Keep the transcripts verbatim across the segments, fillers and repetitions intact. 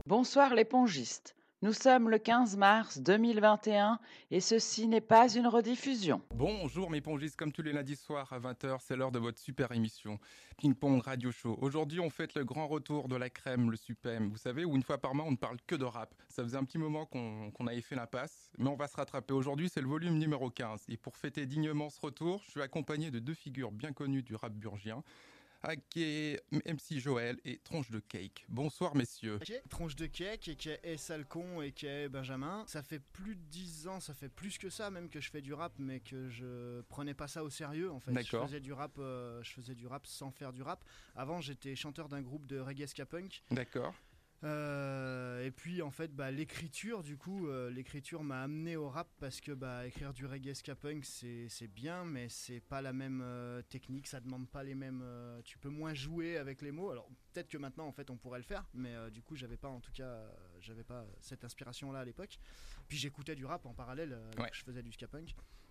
Bonsoir les pongistes. Nous sommes le quinze mars deux mille vingt et un et ceci n'est pas une rediffusion. Bonjour mes pongistes, comme tous les lundis soirs à vingt heures, c'est l'heure de votre super émission Ping Pong Radio Show. Aujourd'hui on fête le grand retour de la crème, le suprême, vous savez, où une fois par mois on ne parle que de rap. Ça faisait un petit moment qu'on qu'on avait fait l'impasse, mais on va se rattraper. Aujourd'hui c'est le volume numéro quinze et pour fêter dignement ce retour, je suis accompagné de deux figures bien connues du rap burgien, qui est M C Joël et Tronche de Cake. Bonsoir messieurs. Okay. Tronche de Cake et qui est Salcon et qui est Benjamin. Ça fait plus de dix ans, ça fait plus que ça même que je fais du rap, mais que je prenais pas ça au sérieux en fait. D'accord. Je faisais du rap, euh, je faisais du rap sans faire du rap. Avant j'étais chanteur d'un groupe de reggae ska punk. D'accord. Euh, et puis en fait bah, l'écriture du coup euh, l'écriture m'a amené au rap parce que bah, écrire du reggae ska punk c'est, c'est bien mais c'est pas la même euh, technique, ça demande pas les mêmes euh, tu peux moins jouer avec les mots, alors peut-être que maintenant en fait on pourrait le faire mais euh, du coup j'avais pas en tout cas euh, j'avais pas cette inspiration là à l'époque, puis j'écoutais du rap en parallèle euh, ouais. Je faisais du ska punk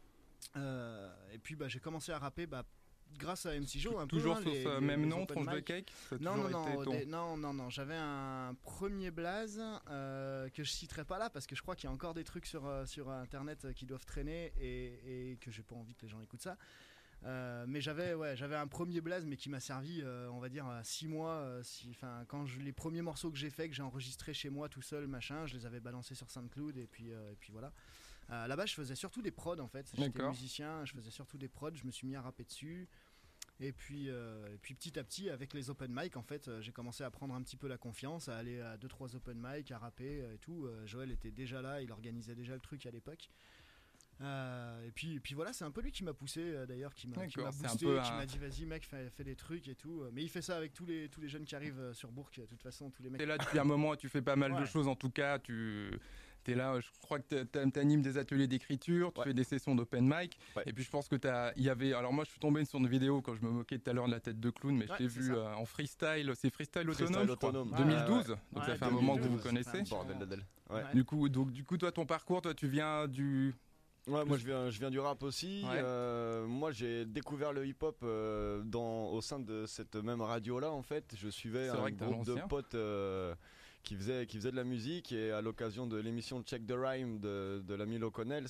euh, et puis bah, j'ai commencé à rapper bah, grâce à M C Jo un toujours peu. Toujours sur ce même nom, Tronche de Cake. Non non non, ton... des, non non non, j'avais un premier blaze euh, que je citerai pas là parce que je crois qu'il y a encore des trucs sur, euh, sur internet qui doivent traîner et, et que j'ai pas envie que les gens écoutent ça. Euh, mais j'avais ouais j'avais un premier blaze mais qui m'a servi euh, on va dire six mois euh, si, enfin quand je, les premiers morceaux que j'ai fait que j'ai enregistrés chez moi tout seul machin, je les avais balancés sur SoundCloud et puis euh, et puis voilà. Euh, là-bas je faisais surtout des prods en fait, j'étais D'accord. musicien, je faisais surtout des prods, je me suis mis à rapper dessus. Et puis, euh, et puis petit à petit avec les open mic en fait euh, j'ai commencé à prendre un petit peu la confiance, à aller à deux trois open mic, à rapper euh, et tout. euh, Joël était déjà là, il organisait déjà le truc à l'époque. Euh, et, puis, et puis voilà, c'est un peu lui qui m'a poussé euh, d'ailleurs, qui m'a, qui m'a boosté, qui un... m'a dit vas-y mec fais, fais des trucs et tout. Mais il fait ça avec tous les, tous les jeunes qui arrivent euh, sur Bourg, de toute façon tous les mecs. T'es là depuis un moment, tu fais pas mal ouais. de choses en tout cas, tu... T'es là, je crois que t'animes des ateliers d'écriture, tu ouais. fais des sessions d'open mic, ouais. et puis je pense que t'as, il y avait, alors moi je suis tombé sur une vidéo quand je me moquais tout à l'heure de la tête de clown, mais ouais, je t'ai vu euh, en freestyle, c'est freestyle autonome, freestyle autonome. deux mille douze, ouais, donc ouais, ça fait un moment que vous vous connaissez. Bordel d'Adèle. Ouais. Du coup, donc du coup toi ton parcours, toi tu viens du Ouais, moi je viens, je viens du rap aussi. Ouais. Euh, moi j'ai découvert le hip-hop euh, dans, au sein de cette même radio-là en fait. Je suivais C'est un groupe de potes euh, qui, faisait, qui faisait de la musique et à l'occasion de l'émission Check the Rhyme de, de l'ami Loconels,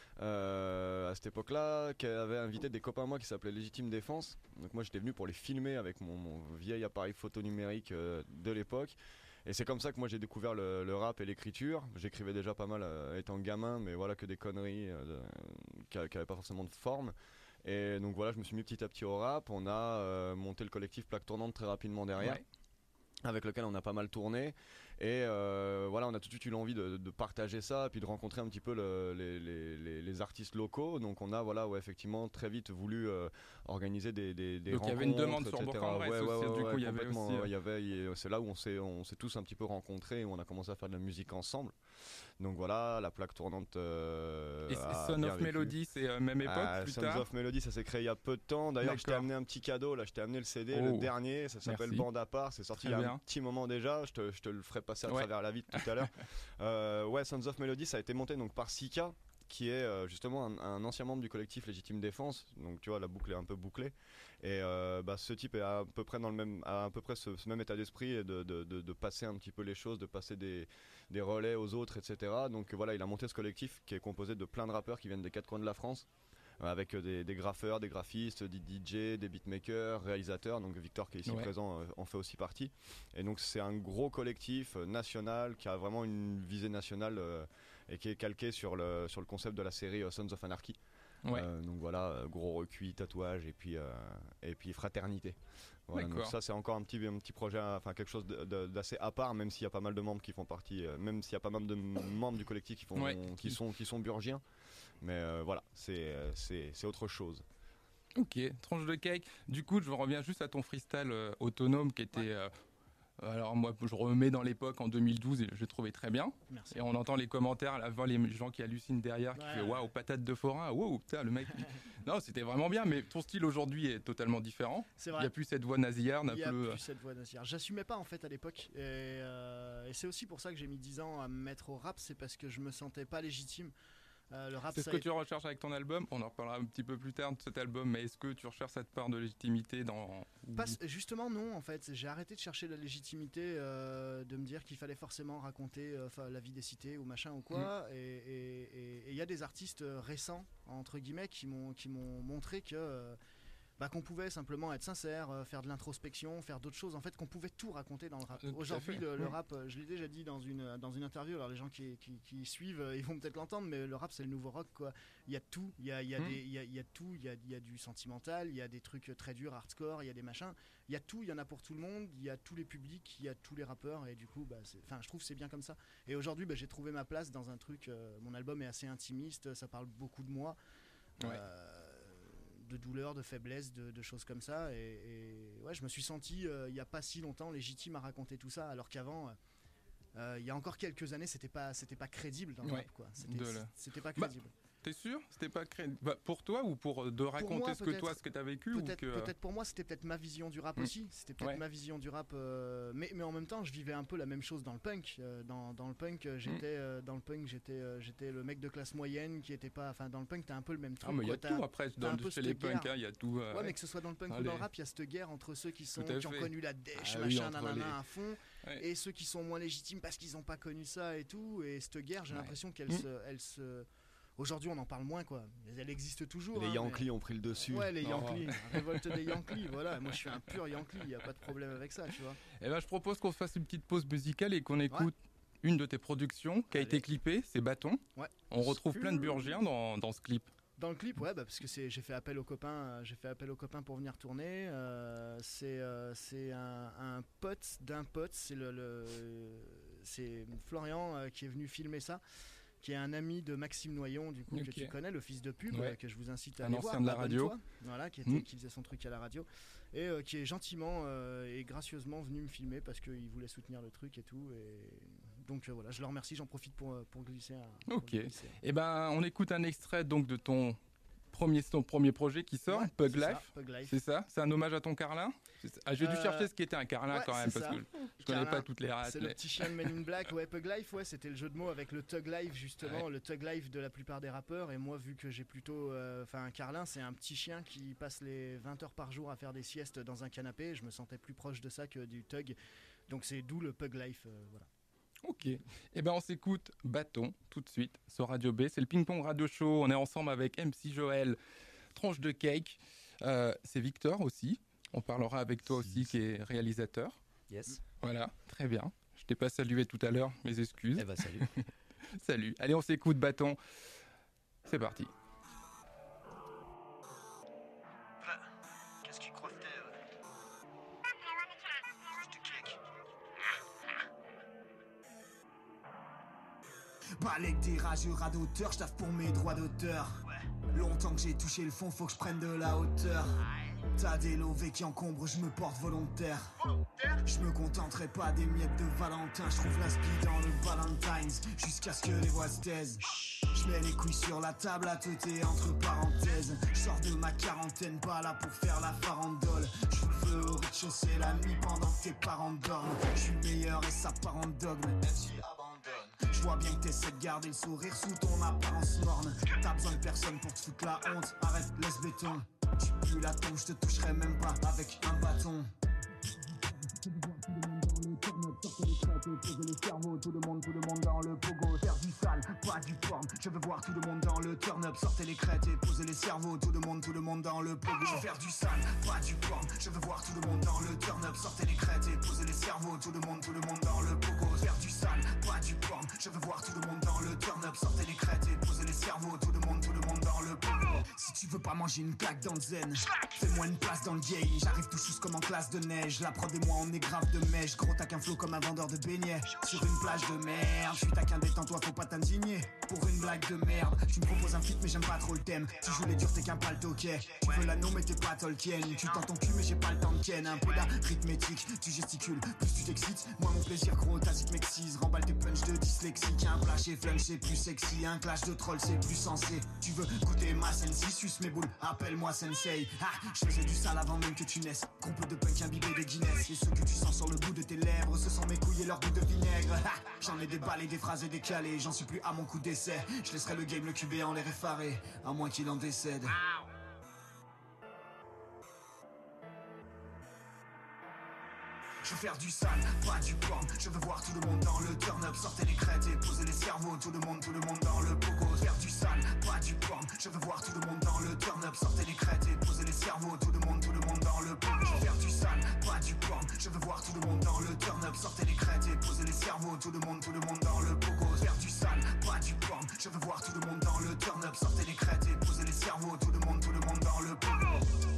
euh, à cette époque-là, qui avait invité des copains à moi qui s'appelaient Légitime Défense. Donc moi j'étais venu pour les filmer avec mon, mon vieil appareil photo numérique euh, de l'époque. Et c'est comme ça que moi j'ai découvert le, le rap et l'écriture. J'écrivais déjà pas mal euh, étant gamin, mais voilà que des conneries euh, qui n'avaient pas forcément de forme. Et donc voilà, je me suis mis petit à petit au rap. On a euh, monté le collectif Plaque Tournante très rapidement derrière. Ouais. Avec lequel on a pas mal tourné et euh, voilà, on a tout de suite eu l'envie de, de partager ça et puis de rencontrer un petit peu le, les, les, les artistes locaux. Donc on a voilà, ouais, effectivement très vite voulu euh, organiser des, des, des donc rencontres. Donc il y avait une demande sur Bourg-en-Bresse ouais, ouais, aussi, ouais, du coup ouais, il y avait aussi... il y avait, c'est là où on s'est, on s'est tous un petit peu rencontrés et où on a commencé à faire de la musique ensemble. Donc voilà, la Plaque Tournante. Euh, et Son of Melody, c'est euh, même époque ah, plus Sons tard. of Melody, ça s'est créé il y a peu de temps. D'ailleurs, je t'ai amené un petit cadeau. Là, je t'ai amené le C D, oh, le dernier. Ça s'appelle merci. Bande à part. C'est sorti très il y a bien. un petit moment déjà. Je te, je te le ferai passer à ouais. travers la vitre tout à l'heure. euh, ouais, Sons of Melody, ça a été monté donc par Sika, qui est euh, justement un, un ancien membre du collectif Légitime Défense. Donc tu vois, la boucle est un peu bouclée. Et euh, bah, ce type est à peu près dans le même, à, à peu près ce, ce même état d'esprit et de, de, de, de passer un petit peu les choses, de passer des, des relais aux autres, et cetera. Donc voilà, il a monté ce collectif qui est composé de plein de rappeurs qui viennent des quatre coins de la France, avec des, des graffeurs, des graphistes, des D J, des beatmakers, réalisateurs. Donc Victor qui est ici ouais. présent euh, en fait aussi partie. Et donc c'est un gros collectif euh, national qui a vraiment une visée nationale euh, et qui est calqué sur le, sur le concept de la série euh, Sons of Anarchy. Ouais. Euh, donc voilà, euh, gros recuit, tatouage et puis, euh, et puis fraternité. Voilà, donc ça c'est encore un petit, un petit projet, enfin quelque chose de, de, d'assez à part, même s'il y a pas mal de membres qui font partie, euh, même s'il y a pas mal de membres du collectif qui, font, ouais. qui, sont, qui sont burgiens. Mais euh, voilà, c'est, c'est, c'est autre chose. Ok, Tronche de Cake. Du coup, je reviens juste à ton freestyle euh, autonome qui était... Ouais. Euh, alors moi, je remets dans l'époque en deux mille douze et je l'ai trouvé très bien. Merci. Et on entend les commentaires, avant les gens qui hallucinent derrière, qui ouais. fait waouh, patate de forain, waouh, putain, le mec. Non, c'était vraiment bien, mais ton style aujourd'hui est totalement différent. C'est vrai. Il n'y a plus cette voix nasillarde. Il n'y a peu... plus cette voix nasillarde. J'assumais pas en fait à l'époque. Et, euh, et c'est aussi pour ça que j'ai mis dix ans à me mettre au rap, c'est parce que je me sentais pas légitime. Euh, le rap, c'est ce ça que est- tu recherches avec ton album. On en reparlera un petit peu plus tard de cet album, mais est-ce que tu recherches cette part de légitimité dans... Pas- justement non, en fait, j'ai arrêté de chercher la légitimité, euh, de me dire qu'il fallait forcément raconter euh, 'fin, la vie des cités ou machin ou quoi. Et et- et- et il y a des artistes euh, récents entre guillemets qui m'ont qui m'ont montré que euh, bah, qu'on pouvait simplement être sincère, euh, faire de l'introspection, faire d'autres choses. En fait, qu'on pouvait tout raconter dans le rap. Tout à Aujourd'hui, fait. le, le Mm. rap, euh, je l'ai déjà dit dans une dans une interview. Alors les gens qui, qui, qui suivent, euh, ils vont peut-être l'entendre, mais le rap c'est le nouveau rock, quoi. Il y a tout, il y a il y a Mm. des il y a, il y a tout, il y a il y a du sentimental, il y a des trucs très durs, hardcore, il y a des machins. Il y a tout, il y en a pour tout le monde, il y a tous les publics, il y a tous les rappeurs, et du coup, bah, c'est- enfin, je trouve que c'est bien comme ça. Et aujourd'hui, bah, j'ai trouvé ma place dans un truc. Euh, mon album est assez intimiste, ça parle beaucoup de moi, Ouais. euh, de douleur, de faiblesse, de, de choses comme ça. Et, et ouais, je me suis senti, euh, il y a pas si longtemps, légitime à raconter tout ça, alors qu'avant. euh, euh, il y a encore quelques années, c'était pas, c'était pas crédible dans le Ouais. rap, quoi. C'était, De la- c'était pas Bah, crédible. T'es sûr? C'était pas cré... bah, pour toi ou pour euh, de raconter moi, ce que peut-être. toi, ce que t'as vécu ou Peut-être, que... peut-être pour moi, c'était peut-être ma vision du rap Mm. aussi. C'était peut-être Ouais. ma vision du rap, euh, mais, mais en même temps, je vivais un peu la même chose dans le punk. Euh, dans, dans le punk, euh, j'étais, euh, dans le punk, j'étais, euh, j'étais le mec de classe moyenne qui était pas. Enfin, dans le punk, t'as un peu le même truc. Ah, mais il y a quoi. T'as- tout après dans, un peu chez cette les punks, guerre. il y a tout. euh, Ouais, mais que ce soit dans le punk ou Allez. dans le rap, il y a cette guerre entre ceux qui, sont, Tout à qui ont fait. connu la dèche, Ah oui, machin, entre nanana, les- à fond, Ouais. et ceux qui sont moins légitimes parce qu'ils n'ont pas connu ça et tout. Et cette guerre, j'ai Ouais. l'impression qu'elle Mm. se, elle se. Aujourd'hui, on en parle moins, quoi. Elle existe toujours. Les hein, mais- Yankees ont pris le dessus. Ouais, les Oh. Yankees, révolte des Yankees, voilà. Moi, je suis un pur Yankee, il n'y a pas de problème avec ça, tu vois. Eh ben, je propose qu'on fasse une petite pause musicale et qu'on écoute une de tes productions qui a Allez. été clippée, c'est Bâton. Ouais. On retrouve plein de Burgiens dans, dans ce clip. Dans le clip, ouais, bah, parce que c'est, j'ai fait appel aux copains, euh, j'ai fait appel aux copains pour venir tourner. euh, c'est, euh, c'est un, un pote d'un pote, c'est le, le- c'est Florian euh, qui est venu filmer ça, qui est un ami de Maxime Noyon, du coup, Ok. que tu connais, le fils de pub, Ouais. euh, que je vous incite à Un aller ancien voir. de la Abonne-toi. radio. Voilà, qui, était, Mm. qui faisait son truc à la radio, et euh, qui est gentiment euh, et gracieusement venu me filmer parce qu'il voulait soutenir le truc et tout. Et donc euh, voilà, je le remercie, j'en profite pour, euh, pour glisser un. pour Ok. glisser. Eh ben, on écoute un extrait donc de ton premier, ton premier projet qui sort, Ouais, Pug c'est ça, Life. Pug Life. C'est ça? C'est un hommage à ton Carlin? C'est ça. Ah, j'ai dû Euh, chercher ce qui était un Carlin ouais, quand même, c'est parce ça. que je connais Carlin, pas toutes les races. C'est le petit chien de Men in Black, ouais, Pug Life, ouais, c'était le jeu de mots avec le Tug Life, justement, le Tug Life de la plupart des rappeurs. Et moi, vu que j'ai plutôt. Enfin, un Carlin, c'est un petit chien qui passe les vingt heures par jour à faire des siestes dans un canapé. Je me sentais plus proche de ça que du Tug. Donc, c'est d'où le Pug Life, euh, voilà. Ok. Eh ben, on s'écoute Bâton tout de suite sur Radio B. C'est le Ping Pong Radio Show. On est ensemble avec M C Joël, Tranche de Cake. Euh, c'est Victor aussi. On parlera avec toi aussi, qui est réalisateur. Yes. Voilà, très bien. Je t'ai pas salué tout à l'heure, mes excuses. Eh ben salut. Salut. Allez, on s'écoute Bâton. C'est parti. Qu'est-ce qu'il croit que t'es Je te kick. Balèque des rageurs à d'auteur, j'taffe pour mes droits d'auteur. Longtemps que j'ai touché le fond, faut que je prenne de la hauteur. T'as des lovés qui encombrent, je me porte volontaire. Je me contenterai pas des miettes de Valentin. Je trouve la speed dans le Valentine's jusqu'à ce que les voix se taisent. Je mets les couilles sur la table à teuter entre parenthèses. Je sors de ma quarantaine, pas là pour faire la farandole. Je fous le feu au rez-de-chaussée la nuit pendant que tes parents dorment. Je suis meilleur et ça part en dogme. Même si abandonne. Je vois bien que t'essaies de garder le sourire sous ton apparence morne. T'as besoin de personne pour te foutre la honte. Arrête, laisse béton. Tu pues la tombe, je te toucherai même pas avec un bâton. Poser le cerveau, tout le monde, tout le monde dans le pogo. Faire du sale, pas du porn. Je veux voir tout le monde dans le turn-up. Sortez les crêtes et posez les cerveaux. Tout le monde, tout le monde dans le pogo. Faire du sale, pas du porn. Je veux voir tout le monde dans le turn-up. Sortez les crêtes et posez les cerveaux. Tout le monde, tout le monde dans le pogo. Faire du sale, pas du porn. Je veux voir tout le monde dans le turn-up. Sortez les crêtes et posez les cerveaux. Tout le monde, tout le monde dans le pogo. Si tu veux pas manger une claque dans le zen, fais-moi une place dans le game. J'arrive tout juste comme en classe de neige. La prod et moi on est grave de mèche. Gros tac un flow comme un vendeur de beignets sur une plage de merde. Je suis taquin détends-toi, faut pas t'indigner pour une blague de merde. Tu me proposes un feat mais j'aime pas trop le thème. Tu joues les durs, t'es qu'un paltoquet. Tu veux l'anneau mais t'es pas Tolkien. Tu tends ton cul mais j'ai pas le temps de ken. Un peu d'arithmétique, tu gesticules, plus tu t'excites. Moi mon plaisir gros, ta zip m'excise. Remballe tes punch de dyslexique. Un flash et flunch c'est plus sexy. Un clash de troll c'est plus sensé. Tu veux goûter ma sensi, suce mes boules, appelle-moi sensei. Ah, je faisais du sale avant même que tu naisses. Groupe de punk imbibé de Guinness. Et ceux que tu sens sur le bout de tes lèvres, ce sont mes couilles et leur goût de vinaigre. Ah, J'en ai déballé des phrases décalées, j'en suis plus à mon coup d'essai. Je laisserai le game le cubé en les réfaré, à moins qu'il en décède. Je veux faire du sale, pas du porn. Je veux voir tout le monde dans le turn-up. Sortez les crêtes et posez les cerveaux. Tout le monde, tout le monde dans le pogo. Faire du sale, pas du porn. Je veux voir tout le monde dans le turn-up. Sortez les crêtes et posez les cerveaux. Tout le monde, tout le monde dans le pogo. Je veux faire du sale, pas du porn. Je veux voir tout le monde dans le turn-up. Sortez les crêtes et posez les cerveaux. Tout le monde, tout le monde dans le pogo. Faire du sale, pas du porn. Je veux voir tout le monde dans le turn-up. Sortez les crêtes et posez les cerveaux. Tout le monde, tout le monde dans le pogo.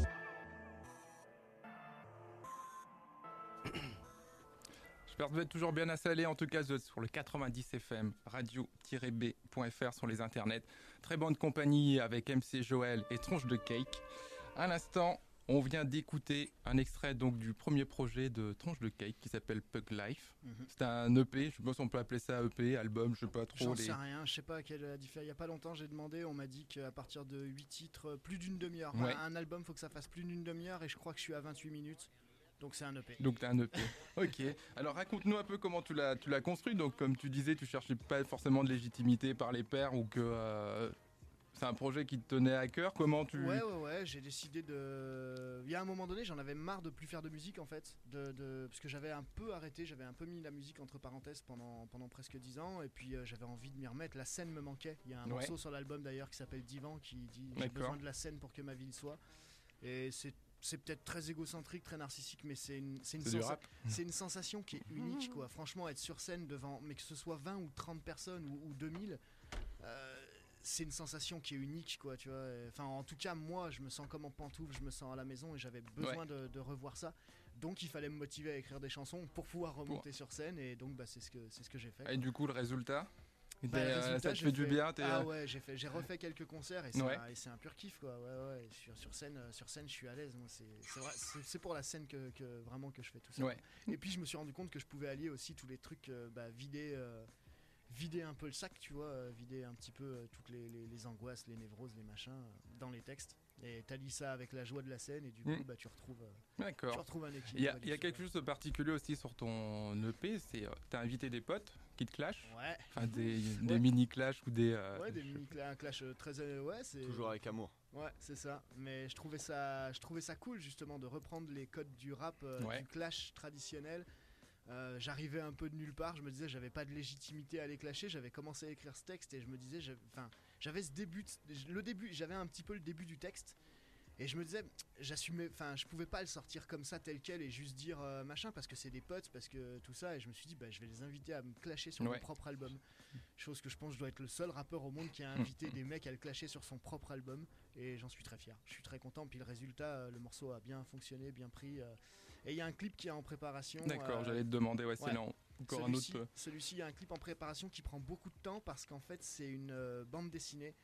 J'espère que vous êtes toujours bien installés. En tout cas, vous êtes sur le quatre-vingt-dix F M, radio tiret b point f r sur les internets. Très bonne compagnie avec M C Joël et Tronche de Cake. À l'instant, on vient d'écouter un extrait donc du premier projet de Tronche de Cake qui s'appelle Pug Life. Mm-hmm. C'est un E P, je pense qu'on peut appeler ça E P, album, je sais pas trop. J'en les... sais rien, je sais pas quelle différence. Il y a pas longtemps, j'ai demandé, on m'a dit qu'à partir de huit titres, plus d'une demi-heure. Ouais. Un album, faut que ça fasse plus d'une demi-heure et je crois que je suis à vingt-huit minutes. Donc c'est un E P. Donc t'as un E P. Ok. Alors raconte-nous un peu comment tu l'as, tu l'as construit. Donc comme tu disais, tu cherchais pas forcément de légitimité par les pairs ou que euh, c'est un projet qui te tenait à cœur. Comment tu... Ouais, ouais, ouais. J'ai décidé de... Il y a un moment donné, j'en avais marre de plus faire de musique en fait. De, de... Parce que j'avais un peu arrêté, j'avais un peu mis la musique entre parenthèses pendant, pendant presque dix ans. Et puis euh, j'avais envie de m'y remettre. La scène me manquait. Il y a un ouais. morceau sur l'album d'ailleurs qui s'appelle Divan qui dit « J'ai besoin de la scène pour que ma ville soit ». Et c'est C'est peut-être très égocentrique, très narcissique, mais c'est une, c'est une, c'est sensa- c'est une sensation qui est unique, quoi. Franchement, être sur scène devant, mais que ce soit vingt ou trente personnes ou, ou deux mille, euh, c'est une sensation qui est unique, quoi, tu vois. Enfin, en tout cas, moi, je me sens comme en pantoufle, je me sens à la maison et j'avais besoin ouais. de, de revoir ça. Donc, il fallait me motiver à écrire des chansons pour pouvoir remonter pour... sur scène et donc, bah, c'est ce que, c'est ce que j'ai fait. Et quoi. Du coup, le résultat Bah, euh, résultat, ça te fait du fait... bien t'es... Ah ouais, j'ai, fait, j'ai refait quelques concerts et c'est, ouais. un, et c'est un pur kiff, quoi. Ouais, ouais. Sur, sur, scène, sur scène, je suis à l'aise. Moi, c'est, c'est, vrai, c'est, c'est pour la scène que, que vraiment que je fais tout ça. Ouais. Et puis je me suis rendu compte que je pouvais allier aussi tous les trucs, euh, bah, vider, euh, vider un peu le sac, tu vois, euh, vider un petit peu euh, toutes les, les, les angoisses, les névroses, les machins euh, dans les textes. Et t'allies ça avec la joie de la scène et du coup mmh. bah, tu, retrouves, euh, tu retrouves un équilibre. Il y a, il y a quelque chose de particulier aussi sur ton E P, c'est euh, t'as invité des potes qui te clashent, ouais. enfin des, ouais. des mini clashs ou des euh, ouais des mini clashs, un clash très euh, ouais c'est toujours avec amour. Ouais, c'est ça. Mais je trouvais ça, je trouvais ça cool justement de reprendre les codes du rap, euh, ouais. du clash traditionnel. Euh, j'arrivais un peu de nulle part, je me disais j'avais pas de légitimité à les clasher, j'avais commencé à écrire ce texte et je me disais, enfin, j'avais ce début, le début, j'avais un petit peu le début du texte. Et je me disais, j'assumais, enfin, je pouvais pas le sortir comme ça tel quel et juste dire euh, machin parce que c'est des potes, parce que tout ça. Et je me suis dit, bah, je vais les inviter à me clasher sur ouais. mon propre album. Chose que je pense que je dois être le seul rappeur au monde qui a invité des mecs à le clasher sur son propre album. Et j'en suis très fier. Je suis très content. Puis le résultat, euh, le morceau a bien fonctionné, bien pris. Euh, et il y a un clip qui est en préparation. D'accord, euh, j'allais te demander, ouais, c'est ouais. non. Encore celui-ci, un autre. Celui-ci, il y a un clip en préparation qui prend beaucoup de temps parce qu'en fait, c'est une euh, bande dessinée.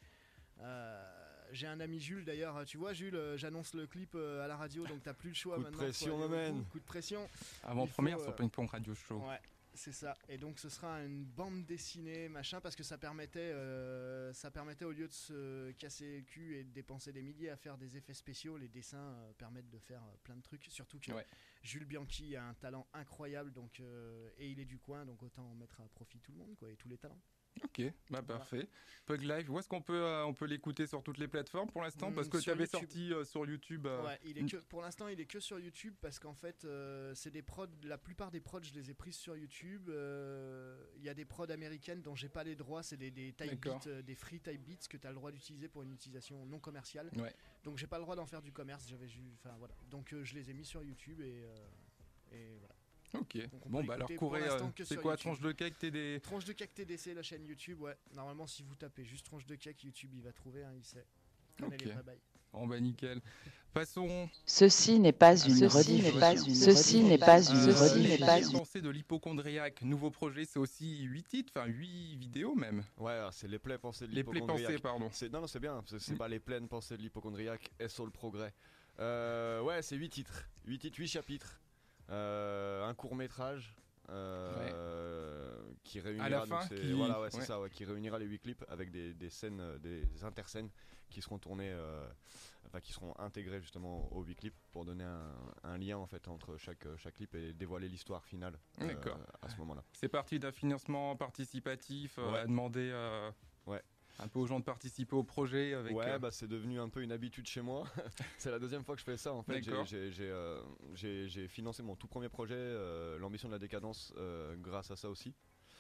Euh, j'ai un ami Jules d'ailleurs, tu vois Jules, euh, j'annonce le clip euh, à la radio donc t'as plus le choix coup maintenant. Coup de pression, m'amène. Coup de pression. Avant-première faut, sur euh, Ping Pong Radio Show. Ouais, c'est ça. Et donc ce sera une bande dessinée machin parce que ça permettait, euh, ça permettait au lieu de se casser le cul et de dépenser des milliers à faire des effets spéciaux, les dessins euh, permettent de faire euh, plein de trucs. Surtout que ouais. Jules Bianchi a un talent incroyable donc, euh, et il est du coin donc autant en mettre à profit tout le monde quoi, et tous les talents. Ok, bah parfait. Pug Life, où est-ce qu'on peut, euh, on peut l'écouter sur toutes les plateformes pour l'instant? Parce que tu avais sorti euh, sur YouTube. Euh... Ouais, il est que, pour l'instant, il est que sur YouTube parce qu'en fait, euh, c'est des prods. La plupart des prods, je les ai prises sur YouTube. Il euh, y a des prods américaines dont j'ai pas les droits. C'est des, des type beats, euh, des free type beats que tu as le droit d'utiliser pour une utilisation non commerciale. Ouais. Donc j'ai pas le droit d'en faire du commerce. J'avais, enfin voilà. Donc euh, je les ai mis sur YouTube et, euh, et voilà. Ok, bon bah alors courez, euh, c'est quoi YouTube. Tronche de Cake T D? Tronche de Cake T D C, la chaîne YouTube, ouais. Normalement si vous tapez juste Tronche de Cake YouTube, il va trouver, hein, il sait. Ok, bon bah nickel. Passons. Ceci n'est pas une rediffusion. Ceci n'est pas une rediffusion. Pensée de l'hypochondriaque, nouveau projet, c'est aussi huit titres, enfin huit vidéos même. Ouais, alors c'est les plaies pensées de les l'hypochondriaque. Les plaies pensées, pardon. C'est, non, non, c'est bien, c'est, c'est mm. pas les pleines pensées de l'hypochondriaque, S O le progrès. Euh, ouais, c'est huit titres, huit titres, huit chapitres. Euh, un court métrage euh, ouais. qui réunira à la donc, fin, c'est- qui... voilà, ouais, c'est ouais. ça, ouais, qui réunira les huit clips avec des, des scènes, euh, des interscènes qui seront tournées, euh, enfin qui seront intégrées justement aux huit clips pour donner un, un lien en fait entre chaque chaque clip et dévoiler l'histoire finale euh, D'accord. à ce moment-là. C'est parti d'un financement participatif, euh, Ouais. à demander euh, Ouais. un peu aux gens de participer au projet. Avec, Ouais, euh, bah c'est devenu un peu une habitude chez moi. C'est la deuxième fois que je fais ça en fait. J'ai- D'accord. J'ai j'ai, euh, j'ai- j'ai financé mon tout premier projet, euh, l'ambition de la décadence, euh, grâce à ça aussi.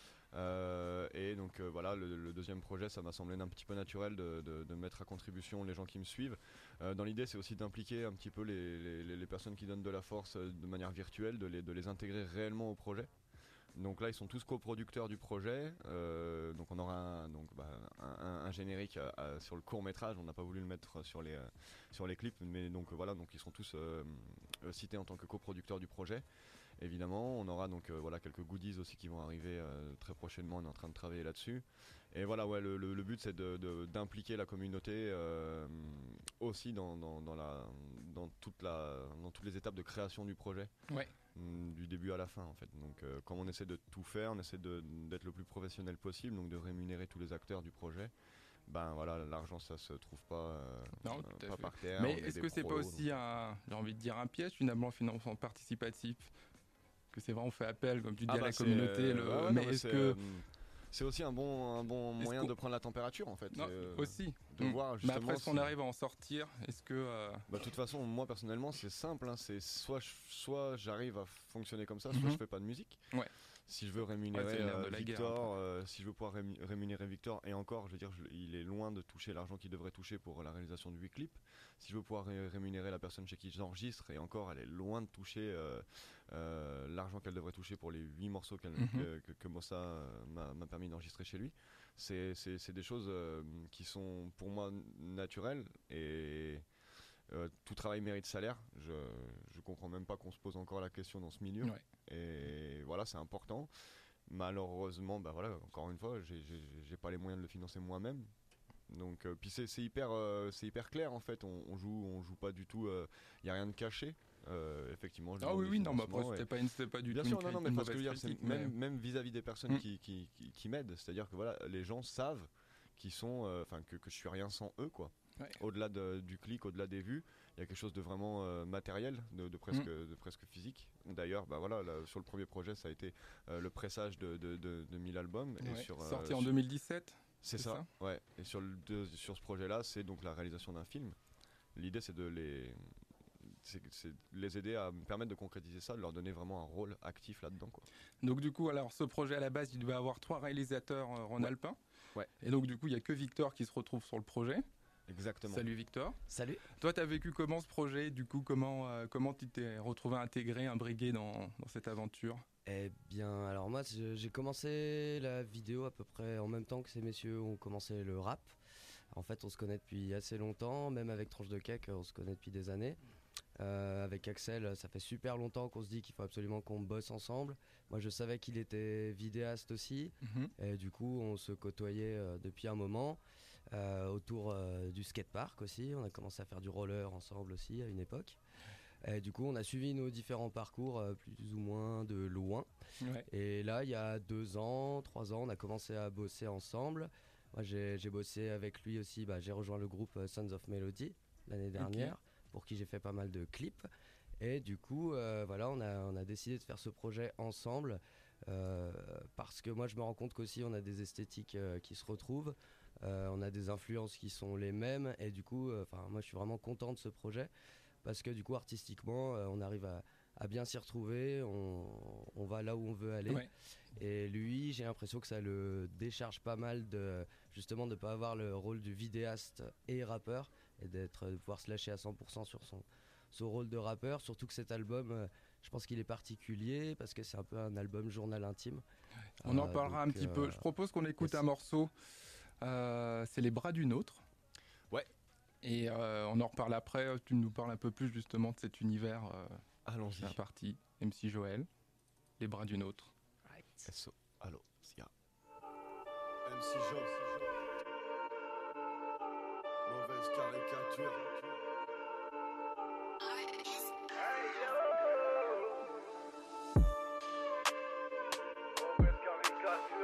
Euh, et donc euh, voilà, le, le deuxième projet, ça m'a semblé un petit peu naturel de, de- de mettre à contribution les gens qui me suivent. Euh, dans l'idée, c'est aussi d'impliquer un petit peu les, les- les- les personnes qui donnent de la force euh, de manière virtuelle, de les, de les intégrer réellement au projet. Donc là, ils sont tous coproducteurs du projet. Euh, donc on aura un, donc, bah, un, un- un générique à- à- sur le court métrage. On n'a pas voulu le mettre sur les, euh, sur les clips, mais donc euh, voilà, donc ils sont tous euh, euh, cités en tant que coproducteurs du projet. Évidemment, on aura donc euh, voilà quelques goodies aussi qui vont arriver euh, très prochainement. On est en train de travailler là-dessus. Et voilà, ouais, le, le- le but c'est de, de- d'impliquer la communauté euh, aussi dans, dans, dans la, dans, toute la, dans toutes les étapes de création du projet. Ouais. Mm, du début à la fin en fait. Donc euh, comme on essaie de tout faire, on essaie de- d'être le plus professionnel possible, donc de rémunérer tous les acteurs du projet. Ben voilà, l'argent ça se trouve pas, euh, Non, euh, tout à pas fait. par terre. Mais on est est-ce des que c'est pas pros, aussi un, j'ai envie de dire un piège finalement, le financement participatif, que c'est vraiment fait appel, comme tu dis, Ah à bah la c'est, communauté. euh, le... ouais, ouais, non, mais mais est-ce c'est, que euh, c'est aussi un bon, un bon Est-ce moyen qu'on- de prendre la température en fait. non, C'est, euh, aussi de Mm. voir Mais justement. après, si on si- arrive à en sortir, est-ce que euh, Bah, de toute façon, moi personnellement, c'est simple. Hein, c'est soit, je- soit j'arrive à fonctionner comme ça, soit Mhm. je fais pas de musique. Ouais. Si je veux Ouais, rémunérer c'est le nerf de euh, la guerre, Victor, euh, si je veux pouvoir rému- rémunérer Victor, et encore, je veux dire, je- il est loin de toucher l'argent qu'il devrait toucher pour la réalisation du huit clips. Si je veux pouvoir ré- rémunérer la personne chez qui j'enregistre, et encore, elle est loin de toucher euh, euh, l'argent qu'elle devrait toucher pour les huit morceaux qu'elle- Mhm. que, que- que Mossa euh, m'a m'a permis d'enregistrer chez lui. C'est c'est- c'est des choses euh, qui sont pour moi naturelles et euh, tout travail mérite salaire. Je, je comprends même pas qu'on se pose encore la question dans ce milieu. Ouais. Et voilà, c'est important. Malheureusement, bah voilà, encore une fois, j'ai- j'ai j'ai pas les moyens de le financer moi-même. Donc, euh, puis c'est c'est hyper, euh, c'est hyper clair en fait. On, on joue, on joue pas du tout. Il y a rien de caché. Euh, effectivement. je Ah demande oui, des oui, non, mais après, financements et- c'était pas, une, c'était pas du Bien tout sûr, une, non, non, cri- mais une parce que je veux mauvaise dire, c'est critique, même, mais- même vis-à-vis des personnes Mm. qui, qui, qui, qui m'aident, c'est-à-dire que voilà, les gens savent qu'ils sont, euh, enfin que, que je suis rien sans eux, quoi. Ouais. Au-delà de- du clic, au-delà des vues, il y a quelque chose de vraiment euh, matériel, de, de presque, Mm. de presque physique. D'ailleurs, bah voilà, là, sur le premier projet, ça a été euh, le pressage de, de, de, de mille albums. Et Ouais. sur, euh, Sorti en sur- deux mille dix-sept. C'est c'est ça, ouais. Et sur, le deux- sur ce projet-là, c'est donc la réalisation d'un film. L'idée, c'est de les, c'est, c'est de les aider à me permettre de concrétiser ça, de leur donner vraiment un rôle actif là-dedans, quoi. Donc du coup, alors ce projet à la base, il devait avoir trois réalisateurs euh, rhône-alpins. Ouais. Et donc du coup, il y a que Victor qui se retrouve sur le projet. Exactement. Salut Victor. Salut. Toi, tu as vécu comment ce projet? Du coup, comment euh, comment tu t'es retrouvé intégré, imbrigué dans, dans cette aventure? Eh bien, alors moi, je- j'ai commencé la vidéo à peu près en même temps que ces messieurs ont commencé le rap. En fait, on se connaît depuis assez longtemps, même avec Tranche de Cake, on se connaît depuis des années. Euh, avec Axel, ça fait super longtemps qu'on se dit qu'il faut absolument qu'on bosse ensemble. Moi, je savais qu'il était vidéaste aussi, et du coup, on se côtoyait euh, depuis un moment. Euh, autour euh, du skatepark aussi, on a commencé à faire du roller ensemble aussi à une époque. Et du coup, on a suivi nos différents parcours euh, plus ou moins de loin. Ouais. Et là, il y a deux ans, trois ans, on a commencé à bosser ensemble. Moi, j'ai, j'ai bossé avec lui aussi. Bah, j'ai rejoint le groupe euh, Sons of Melody l'année dernière, pour qui j'ai fait pas mal de clips. Et du coup, euh, voilà, on a, on a décidé de faire ce projet ensemble. Euh, parce que moi, je me rends compte qu'aussi, on a des esthétiques euh, qui se retrouvent. Euh, on a des influences qui sont les mêmes. Et du coup, euh, moi, je suis vraiment content de ce projet. Parce que du coup, artistiquement, euh, on arrive à, à bien s'y retrouver, on, on va là où on veut aller. Ouais. Et lui, j'ai l'impression que ça le décharge pas mal de justement de ne pas avoir le rôle du vidéaste et rappeur, et d'être, de pouvoir se lâcher à cent pour cent sur son, son rôle de rappeur. Surtout que cet album, euh, je pense qu'il est particulier parce que c'est un peu un album journal intime. On en Euh, parlera donc, un petit euh, peu. Je propose qu'on écoute yes. un morceau. Euh, c'est Les Bras d'une autre. Ouais. Et euh, on en reparle après. Tu nous parles un peu plus justement de cet univers. Euh, Allons-y. c'est la partie M C Joël. Les Bras d'une autre. S O. Allô, Sia. M C Jo. Mauvaise caricature. Mauvaise caricature.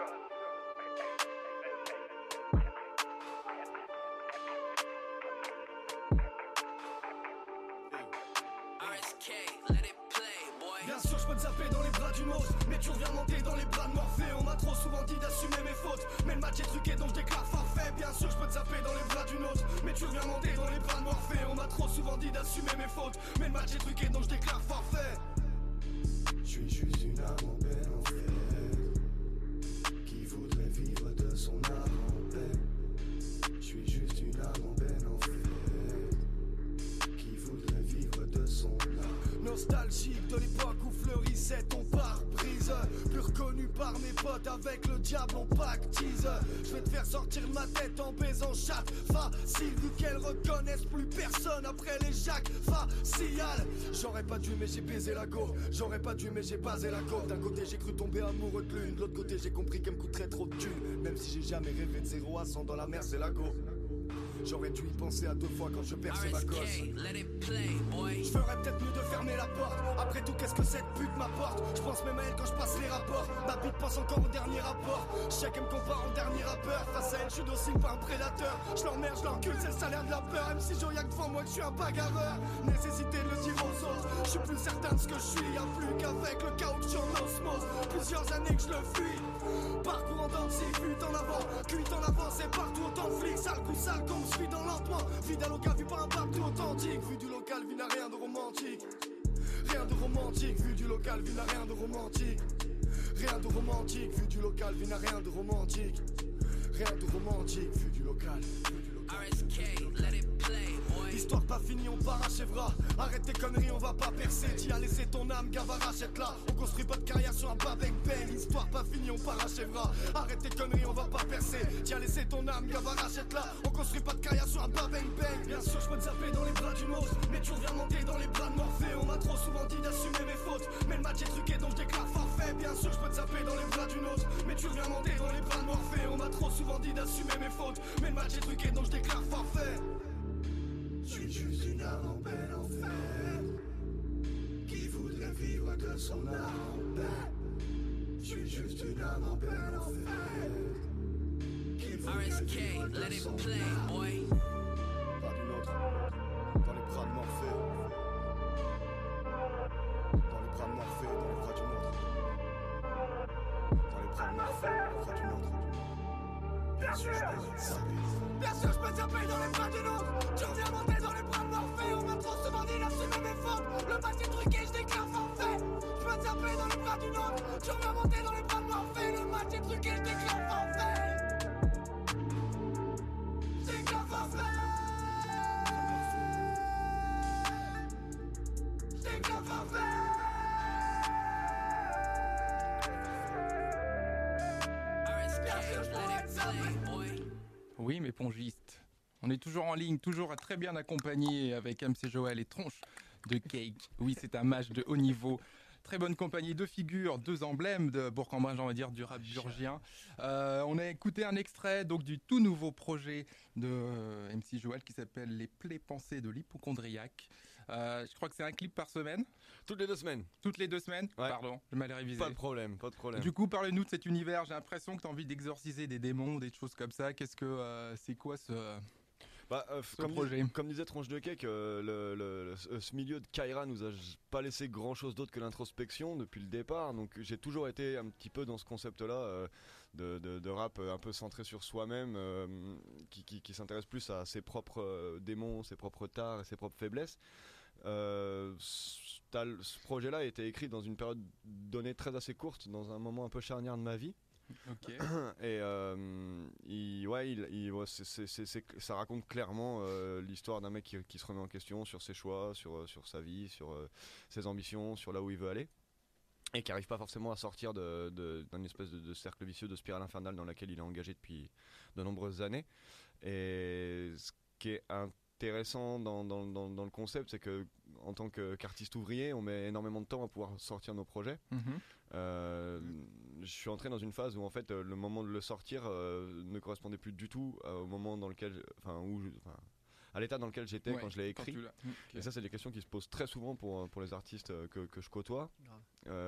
peux te zapper dans les bras d'une autre, mais tu reviens monter dans les bras de Morphée. On m'a trop souvent dit d'assumer mes fautes, mais le match est truqué donc je déclare forfait. Bien sûr je peux te zapper dans les bras d'une autre, mais tu reviens monter dans les bras de Morphée. On m'a trop souvent dit d'assumer mes fautes, mais le match est truqué donc je déclare forfait. Je suis juste une âme en peine en fait, qui voudrait vivre de son âme en paix. Je suis juste une âme en peine en fait, qui voudrait vivre de son âme. Nostalgique de l'époque où fleurissait ton pare-brise, plus reconnu par mes potes, avec le diable on pactise. Je vais te faire sortir de ma tête en baisant chatte facile, vu qu'elles reconnaissent plus personne après les Jacques faciales. J'aurais pas dû mais j'ai baisé la go, j'aurais pas dû mais j'ai basé la go. D'un côté j'ai cru tomber amoureux de l'une, de l'autre côté j'ai compris qu'elle me coûterait trop de thunes. Même si j'ai jamais rêvé de zéro à cent dans la mer c'est la go. J'aurais dû y penser à deux fois quand je perçais ma gosse. Je ferais peut-être mieux de fermer la porte. Après tout, qu'est-ce que cette pute m'apporte? Je pense même à elle quand je passe les rapports. Ma bite pense encore au dernier rapport. Chacun me compare au dernier rappeur. Face à elle, je suis docile, pas un prédateur. Je l'emmerde, je l'encule, c'est le salaire de la peur. Même si Joyac devant moi que je suis un bagarreur. Nécessité de le dire aux autres. Je suis plus certain de ce que je suis. Y'a plus qu'avec le chaos que je suis en osmose. Plusieurs années que je le fuis. Parcours en dents de scie, fuite en avant. Cuite en avant, c'est partout autant de flics. Sale coup, sale qu'on me suit dans lentement. Fidèle au cas vu par un pape tout authentique. Vu du local, vu n'a rien de romantique. Rien de romantique, vu du local, vu n'a rien de romantique. Rien de romantique, vu du local, vu n'a rien de romantique. Rien de romantique, vu du local, vu du local. R S K, let it play, boy. Histoire pas finie, on parachèvera. Arrête tes conneries, on va pas percer. T'y as laissé ton âme, gavard, achète-la. On construit pas de carrière sur un bas avec belle. Histoire pas finie, on parachèvera. Arrête tes conneries, on va pas percer. T'y as laissé ton âme, gavard, achète-la. On construit pas de carrière sur un bas bang bang. Bien sûr, je peux te zapper dans les bras d'une autre, mais tu reviens monter dans les bras de Morphée. On m'a trop souvent dit d'assumer mes fautes, mais le match est truqué donc je déclare forfait. Bien sûr, je peux te zapper dans les bras d'une autre, mais tu reviens monter dans les bras de Morphée. On m'a trop souvent dit d'assumer mes fautes, mais le match est truqué donc je déclare forfait. Je suis juste une âme en peine en fait, qui voudrait vivre de son âme en paix. Je suis juste une âme en peine en fait, qui voudrait vivre de son âme. Pas d'une autre, dans les bras de Morphée. Dans les bras de Morphée, dans les bras d'une autre. Dans les bras de Morphée, dans les bras d'une autre. Bien sûr, je peux te zapper. Bien sûr, je peux te zapper dans les bras d'une autre. Tu reviens monter dans les bras de Morphée. On m'a trop souvent dit d'assumer mes fautes. Le match est truqué, je déclare forfait. Je peux te zapper dans les bras d'une autre. Tu reviens monter dans les bras de Morphée. Le match est truqué, je déclare forfait. Je déclare forfait. Je déclare forfait. Oui, mais pongiste. On est toujours en ligne, toujours très bien accompagné avec M C Joël et Tronche de Cake. Oui, c'est un match de haut niveau. Très bonne compagnie, deux figures, deux emblèmes de Bourg-en-Bresse, on va dire, du rap burgien. Euh, on a écouté un extrait donc du tout nouveau projet de euh, M C Joël qui s'appelle Les plaies pensées de l'hypochondriaque. Euh, je crois que c'est un clip par semaine. Toutes les deux semaines. Toutes les deux semaines Ouais. Pardon, je m'allais réviser. Pas de problème, pas de problème. Du coup, parlez-nous de cet univers. J'ai l'impression que tu as envie d'exorciser des démons, des choses comme ça. Qu'est-ce que euh, c'est quoi ce, Bah, euh, ce comme, projet dis- comme disait Tronche de Cake, euh, le, le- le- ce- ce milieu de Kaira nous a j- pas laissé grand chose d'autre que l'introspection depuis le départ. Donc j'ai toujours été un petit peu dans ce concept-là euh, de, de- de rap euh, un peu centré sur soi-même, euh, qui, qui- qui s'intéresse plus à ses propres euh, démons, ses propres tares et ses propres faiblesses. Euh, ce t'as- ce projet-là a été écrit dans une période donnée très assez courte, dans un moment un peu charnière de ma vie. Ok. Et euh, il, ouais, il, il- ouais, c'est- c'est- c'est- c'est- ça raconte clairement euh, l'histoire d'un mec qui, qui se remet en question sur ses choix, sur, euh, sur sa vie, sur euh, ses ambitions, sur là où il veut aller. Et qui n'arrive pas forcément à sortir de- de- d'un espèce de, de cercle vicieux, de spirale infernale dans laquelle il est engagé depuis de nombreuses années. Et ce qui est intéressant dans, dans, dans, dans le concept, c'est que en tant que- qu'artiste ouvrier, on met énormément de temps à pouvoir sortir nos projets. Mhm. Euh, je suis entré dans une phase où en fait euh, le moment de le sortir euh, ne correspondait plus du tout euh, au moment dans lequel, enfin où, je- enfin, à l'état dans lequel j'étais Ouais, quand je l'ai quand écrit. tu l'as- Ok. Et ça, c'est des questions qui se posent très souvent pour, pour les artistes euh, que, que je côtoie. Grave. Euh, on n'a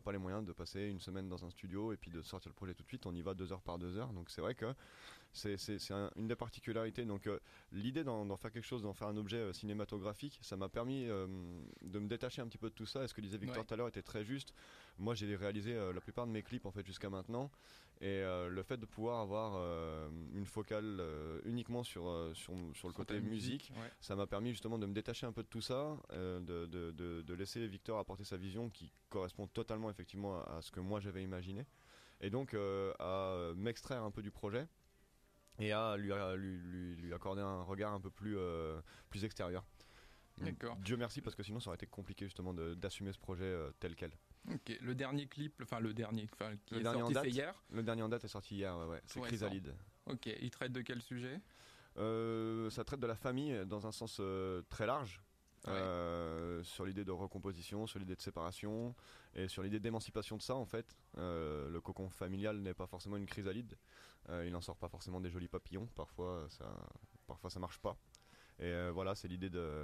n'a pas les moyens de passer une semaine dans un studio et puis de sortir le projet tout de suite. On y va deux heures par deux heures. Donc c'est vrai que c'est, c'est, c'est un, une des particularités. Donc euh, l'idée d'en, d'en faire quelque chose, d'en faire un objet euh, cinématographique, ça m'a permis euh, de me détacher un petit peu de tout ça. Et ce que disait Victor Ouais. tout à l'heure était très juste. Moi j'ai réalisé euh, la plupart de mes clips en fait jusqu'à maintenant. Et euh, le fait de pouvoir avoir euh, une focale euh, uniquement sur, euh, sur, sur le Sur côté ta musique, ouais. ça m'a permis justement de me détacher un peu de tout ça, euh, de, de, de, de laisser Victor apporter sa vision qui correspond totalement effectivement à, à ce que moi j'avais imaginé. Et donc euh, à m'extraire un peu du projet et à lui, à lui, lui, lui accorder un regard un peu plus, euh, plus extérieur. D'accord. Dieu merci, parce que sinon ça aurait été compliqué justement de, d'assumer ce projet euh, tel quel. Ok, le dernier clip, enfin le dernier, enfin qui Le est dernier en sorti date c'est hier. Le dernier en date est sorti hier, ouais, ouais. C'est Tout Chrysalide. Ok, il traite de quel sujet? Euh, ça traite de la famille dans un sens euh, très large, Ouais. euh, sur l'idée de recomposition, sur l'idée de séparation et sur l'idée d'émancipation de ça en fait. Euh, le cocon familial n'est pas forcément une chrysalide, euh, il n'en sort pas forcément des jolis papillons, parfois ça, parfois ça marche pas. Et euh, voilà, c'est l'idée de,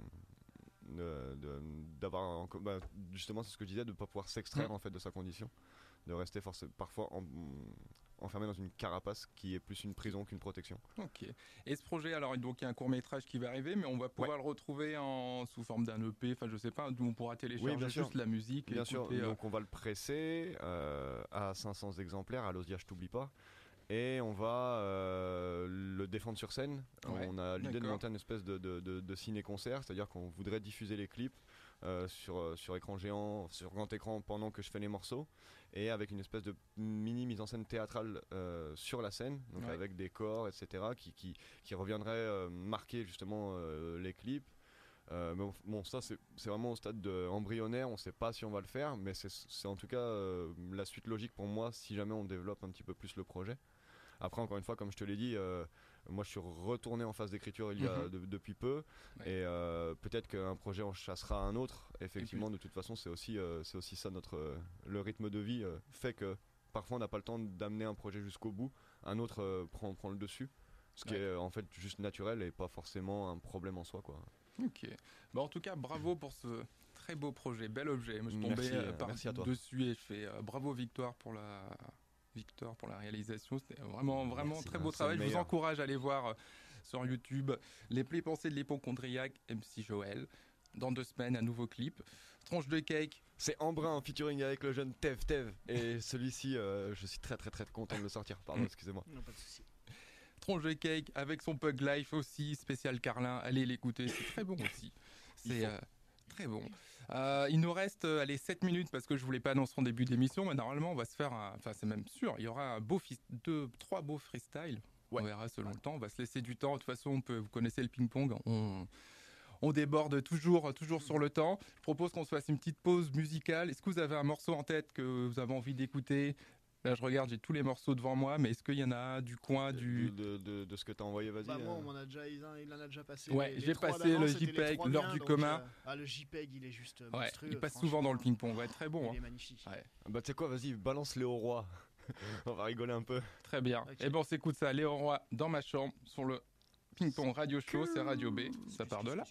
de, de- d'avoir en co- bah, justement c'est ce que je disais, de ne pas pouvoir s'extraire Mm. en fait de sa condition, de rester forcément parfois en- enfermé dans une carapace qui est plus une prison qu'une protection. Ok. Et ce projet, alors donc il y a un court métrage qui va arriver, mais on va pouvoir le retrouver en sous forme d'un E P, enfin je sais pas, d'où on pourra télécharger Oui, bien sûr. juste la musique. Bien sûr, l'écouter, euh, donc on va le presser euh, à cinq cents exemplaires, à l'Osia je t'oublie pas, et on va euh, le défendre sur scène. Ouais, On a l'idée de d'accord. monter une espèce de, de, de, de ciné-concert, c'est-à-dire qu'on voudrait diffuser les clips euh, sur, euh, sur écran géant, sur grand écran pendant que je fais les morceaux, et avec une espèce de mini mise en scène théâtrale euh, sur la scène, donc Ouais. avec des corps, et cetera, qui, qui, qui reviendraient euh, marquer justement euh, les clips. Euh, mais bon, ça c'est, c'est vraiment au stade de embryonnaire, on sait pas si on va le faire, mais c'est, c'est en tout cas euh, la suite logique pour moi si jamais on développe un petit peu plus le projet. Après, encore une fois, comme je te l'ai dit, euh, moi je suis retourné en phase d'écriture il y a Mhm. de- depuis peu, Ouais. et euh, peut-être qu'un projet en chassera un autre. Effectivement, de toute façon, c'est aussi, euh, c'est aussi ça notre, euh, le rythme de vie euh, fait que parfois on n'a pas le temps d'amener un projet jusqu'au bout, un autre euh, prend, prend le dessus, ce qui Ouais. est euh, en fait juste naturel et pas forcément un problème en soi, quoi. Ok. Bah, en tout cas, bravo pour ce très beau projet, bel objet. Moi, je suis Merci, tombé euh, euh, par merci à toi. dessus et je fais euh, bravo Victoire pour la Victor pour la réalisation. C'était vraiment vraiment Merci, très hein, beau c'est travail. le Je vous meilleur. encourage à aller voir euh, sur YouTube les plaies pensées de l'hypochondriaque M C Joël. Dans deux semaines, un nouveau clip. Tranche de cake. C'est Embrun en featuring avec le jeune Tev Tev, et celui-ci euh, je suis très très très content de le sortir, pardon, excusez-moi. Non, pas de souci. Tranche de cake avec son Pug Life aussi, spécial Carlin. Allez l'écouter, c'est très bon aussi. Il C'est faut. euh, très bon. Euh, il nous reste euh, allez, sept minutes parce que je voulais pas annoncer en début d'émission, mais normalement on va se faire, un- enfin c'est même sûr, il y aura un beau fis- deux, trois beaux freestyles. Ouais. On verra selon le temps, on va se laisser du temps. De toute façon, on peut, vous connaissez le ping-pong, on, on déborde toujours, toujours sur le temps. Je propose qu'on se fasse une petite pause musicale. Est-ce que vous avez un morceau en tête que vous avez envie d'écouter? Là, je regarde, j'ai tous les morceaux devant moi, mais est-ce qu'il y en a du coin, du... De, de, de ce que t'as envoyé, vas-y. Bah, moi, euh. on m'en a déjà, il en il en a déjà passé. Ouais, les- les j'ai trois passé d'avant, le c'était les JPEG, trois l'heure miens, du donc, commun. euh, ah, le JPEG, il est juste euh, Ouais, monstrueux. il passe souvent dans le franchement. ping-pong, ouais, très bon. Il est hein. magnifique. Ouais. Bah tu sais quoi, vas-y, balance Léo Roy. On va rigoler un peu. Très bien. Ok. Et ben on s'écoute ça, Léo Roy, dans ma chambre, sur le ping-pong radio show, c'est Radio B, ça part de là.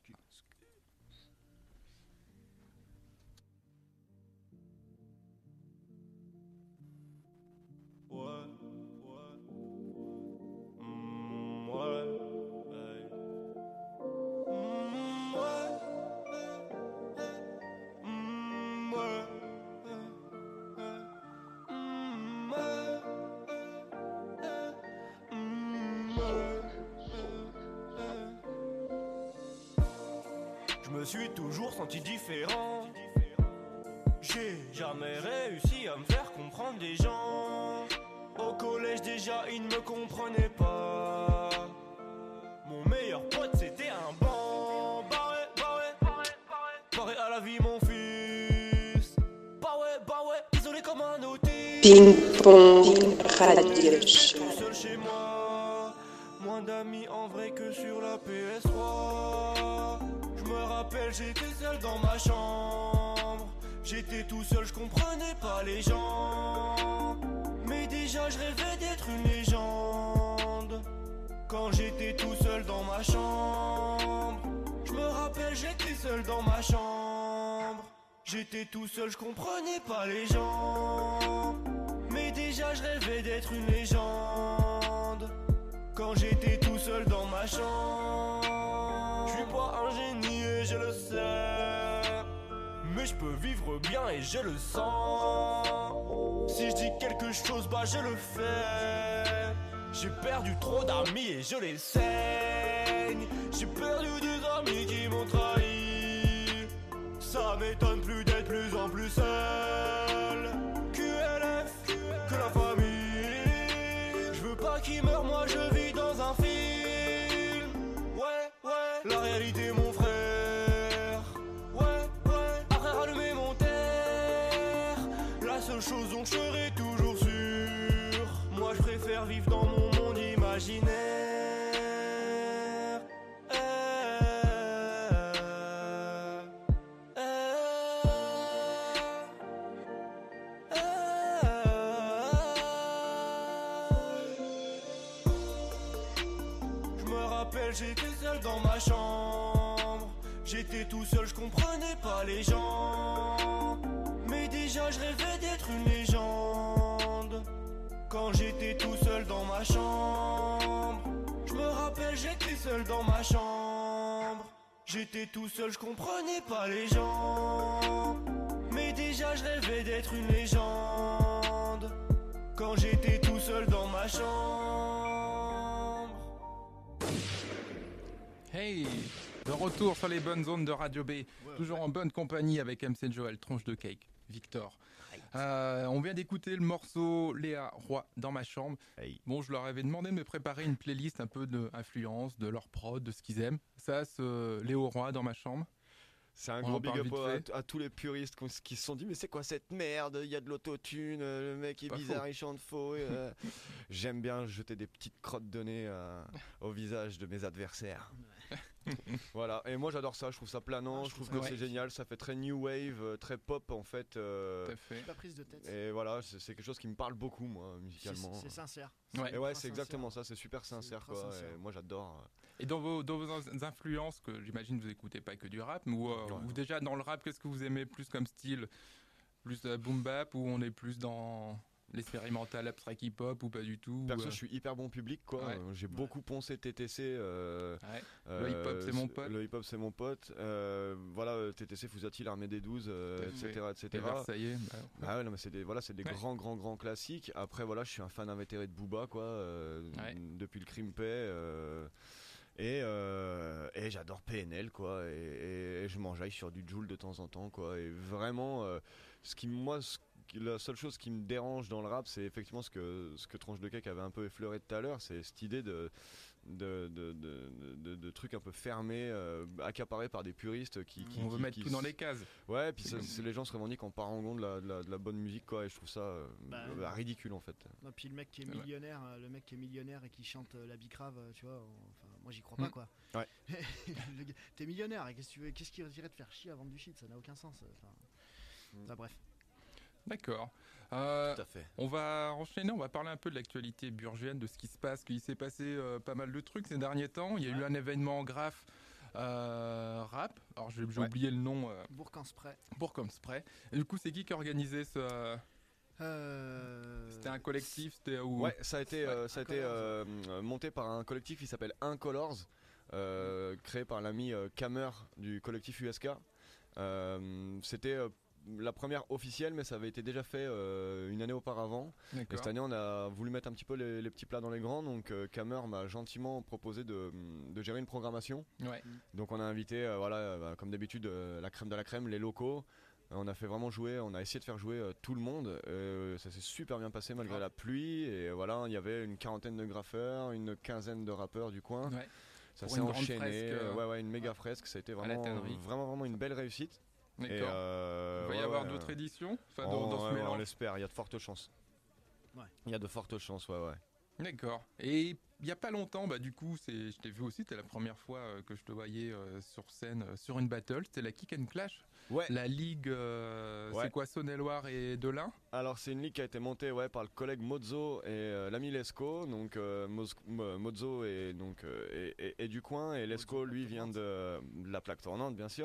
Ouais, ouais. Mm, ouais, hey. Mm, ouais, mm, ouais, mm, ouais, mm, ouais. Je me suis toujours senti différent. J'ai jamais réussi à me faire comprendre des gens. Au collège déjà ils ne me comprenaient pas. Mon meilleur pote c'était un banc. Bah ouais, bah ouais, bah ouais, bah ouais. Barré à la vie mon fils. Bah ouais, bah ouais, isolé comme un autiste. Ping-pong radio show. Tout seul chez moi. Moins d'amis en vrai que sur la P S trois. Je me rappelle j'étais seul dans ma chambre. J'étais tout seul, je comprenais pas les gens. Mais déjà je rêvais d'être une légende. Quand j'étais tout seul dans ma chambre, je me rappelle j'étais seul dans ma chambre. J'étais tout seul, je comprenais pas les gens. Mais déjà je rêvais d'être une légende. Quand j'étais tout seul dans ma chambre. Je suis pas un génie et je le sais. Mais je peux vivre bien et je le sens. Si je dis quelque chose, bah je le fais. J'ai perdu trop d'amis et je les saigne. J'ai perdu des amis qui m'ont trahi. Ça m'étonne plus d'être plus en plus seul. Q L F, que la famille. Je veux pas qu'ils meurent, moi je vis dans un film. Ouais, ouais, la réalité mon frère. Ouais, ouais, après rallumer mon terre. La seule chose dont je serai toujours sûr. Moi je préfère vivre dans mon monde imaginaire. J'étais seul dans ma chambre. J'étais tout seul, je comprenais pas les gens. Mais déjà je rêvais d'être une légende. Quand j'étais tout seul dans ma chambre. Je me rappelle, j'étais seul dans ma chambre. J'étais tout seul, je comprenais pas les gens. Mais déjà je rêvais d'être une légende. Quand j'étais tout seul dans ma chambre. Hey, de retour sur les bonnes zones de Radio B, ouais, toujours ouais. en bonne compagnie avec M C Joel, Tronche de Cake, Victor. Euh, on vient d'écouter le morceau Léa Roy dans ma chambre. Hey. Bon, je leur avais demandé de me préparer une playlist un peu d'influence, de leur prod, de ce qu'ils aiment. Ça, ce Léo Roy dans ma chambre. C'est un on gros big up à, à tous les puristes qui se sont dit mais c'est quoi cette merde, il y a de l'autotune, le mec est Pas bizarre, faux. Il chante faux. Et, euh... J'aime bien jeter des petites crottes de nez euh, au visage de mes adversaires. Voilà, et moi j'adore ça, je trouve ça planant, ah, je, je trouve que ouais. c'est génial, ça fait très new wave, très pop en fait. Euh, Tout à fait. Pas prise de tête. Et voilà, c'est, c'est quelque chose qui me parle beaucoup moi, musicalement. C'est, c'est sincère. Ouais. Et ouais, c'est exactement ça, c'est super sincère c'est quoi. Sincère. Et moi j'adore. Et dans vos, dans vos influences, que j'imagine vous écoutez pas que du rap, mais ou, euh, ouais. ou déjà dans le rap, qu'est-ce que vous aimez plus comme style? Plus euh, boom bap ou on est plus dans l'expérimental abstract hip-hop ou pas du tout? Perso, euh... je suis hyper bon public quoi. Ouais. J'ai ouais. beaucoup poncé T T C. Euh, ouais. Le hip-hop c'est mon pote. Le hip-hop c'est mon pote. Euh, voilà, T T C, Fouzati, l'Armée des douze, euh, et cetera, et cetera. Ça y est. Bah, ah ouais, non mais c'est des, voilà, c'est des ouais. grands, grands, grands classiques. Après voilà, je suis un fan invétéré de Booba quoi. Euh, ouais. Depuis le Crime Pay. Euh, Et, euh, et j'adore P N L quoi, et, et, et je m'enjaille sur du Jul de temps en temps quoi. Et vraiment, euh, ce qui moi, ce, la seule chose qui me dérange dans le rap, c'est effectivement ce que ce que Tronche de Cake avait un peu effleuré tout à l'heure, c'est cette idée de de de, de, de, de trucs un peu fermés, euh, accaparés par des puristes qui, qui on veut qui, mettre qui, tout dans les cases. Ouais, puis ça, les gens se revendiquent en parangon de la, de la de la bonne musique quoi, et je trouve ça euh, bah, bah, ridicule en fait. Non, puis le mec qui est millionnaire, ouais. le mec qui est millionnaire et qui chante la bicrave, tu vois, enfin moi j'y crois pas mmh. quoi. Ouais. T'es millionnaire et qu'est-ce que tu veux, qu'est-ce qui dirait de faire chier à vendre du shit, ça n'a aucun sens. Enfin, mmh. enfin bref. D'accord. Euh, Tout à fait. On va enchaîner, on va parler un peu de l'actualité burgienne, de ce qui se passe, qu'il s'est passé euh, pas mal de trucs ces derniers temps. Il y a ouais. eu un événement graphe euh, rap. Alors j'ai, j'ai ouais. oublié le nom. Euh, Bourg-en-Spray. Bourg-en-Spray. Et du coup, c'est qui qui a organisé ce euh... C'était un collectif, c'était où? Ouais, ça a été, euh, ça a été euh, monté par un collectif qui s'appelle Incolors, euh, créé par l'ami euh, Kamer du collectif U S K. Euh, c'était euh, la première officielle, mais ça avait été déjà fait euh, une année auparavant. D'accord. Et cette année, on a voulu mettre un petit peu les, les petits plats dans les grands. Donc, euh, Kamer m'a gentiment proposé de, de gérer une programmation. Ouais. Donc, on a invité, euh, voilà, euh, comme d'habitude, euh, la crème de la crème, les locaux. On a fait vraiment jouer, on a essayé de faire jouer euh, tout le monde. Euh, ça s'est super bien passé malgré la pluie. Et voilà, il y avait une quarantaine de graffeurs, une quinzaine de rappeurs du coin. Ouais. Ça Pour s'est une enchaîné. Fresque, euh... Ouais, ouais, une méga ouais. fresque. Ça a été vraiment, vraiment, vraiment une belle réussite. D'accord. Et euh, il va y ouais, avoir ouais, d'autres euh... éditions enfin, on, dans, dans ce ouais, mélange. On l'espère, il y a de fortes chances. Ouais. Il y a de fortes chances, ouais, ouais. D'accord. Et il n'y a pas longtemps, bah, du coup, c'est, je t'ai vu aussi, c'était la première fois euh, que je te voyais euh, sur scène, euh, sur une battle. C'était la Kick and Clash. Ouais. La ligue, euh, ouais. c'est quoi, Saône-et-Loire et Delin? Alors, c'est une ligue qui a été montée ouais, par le collègue Mozo et euh, l'ami Lesco. Donc, euh, Moz- Mozo est, donc, euh, est, est, est du coin et Lesco, lui, vient de, de la plaque tournante, bien sûr.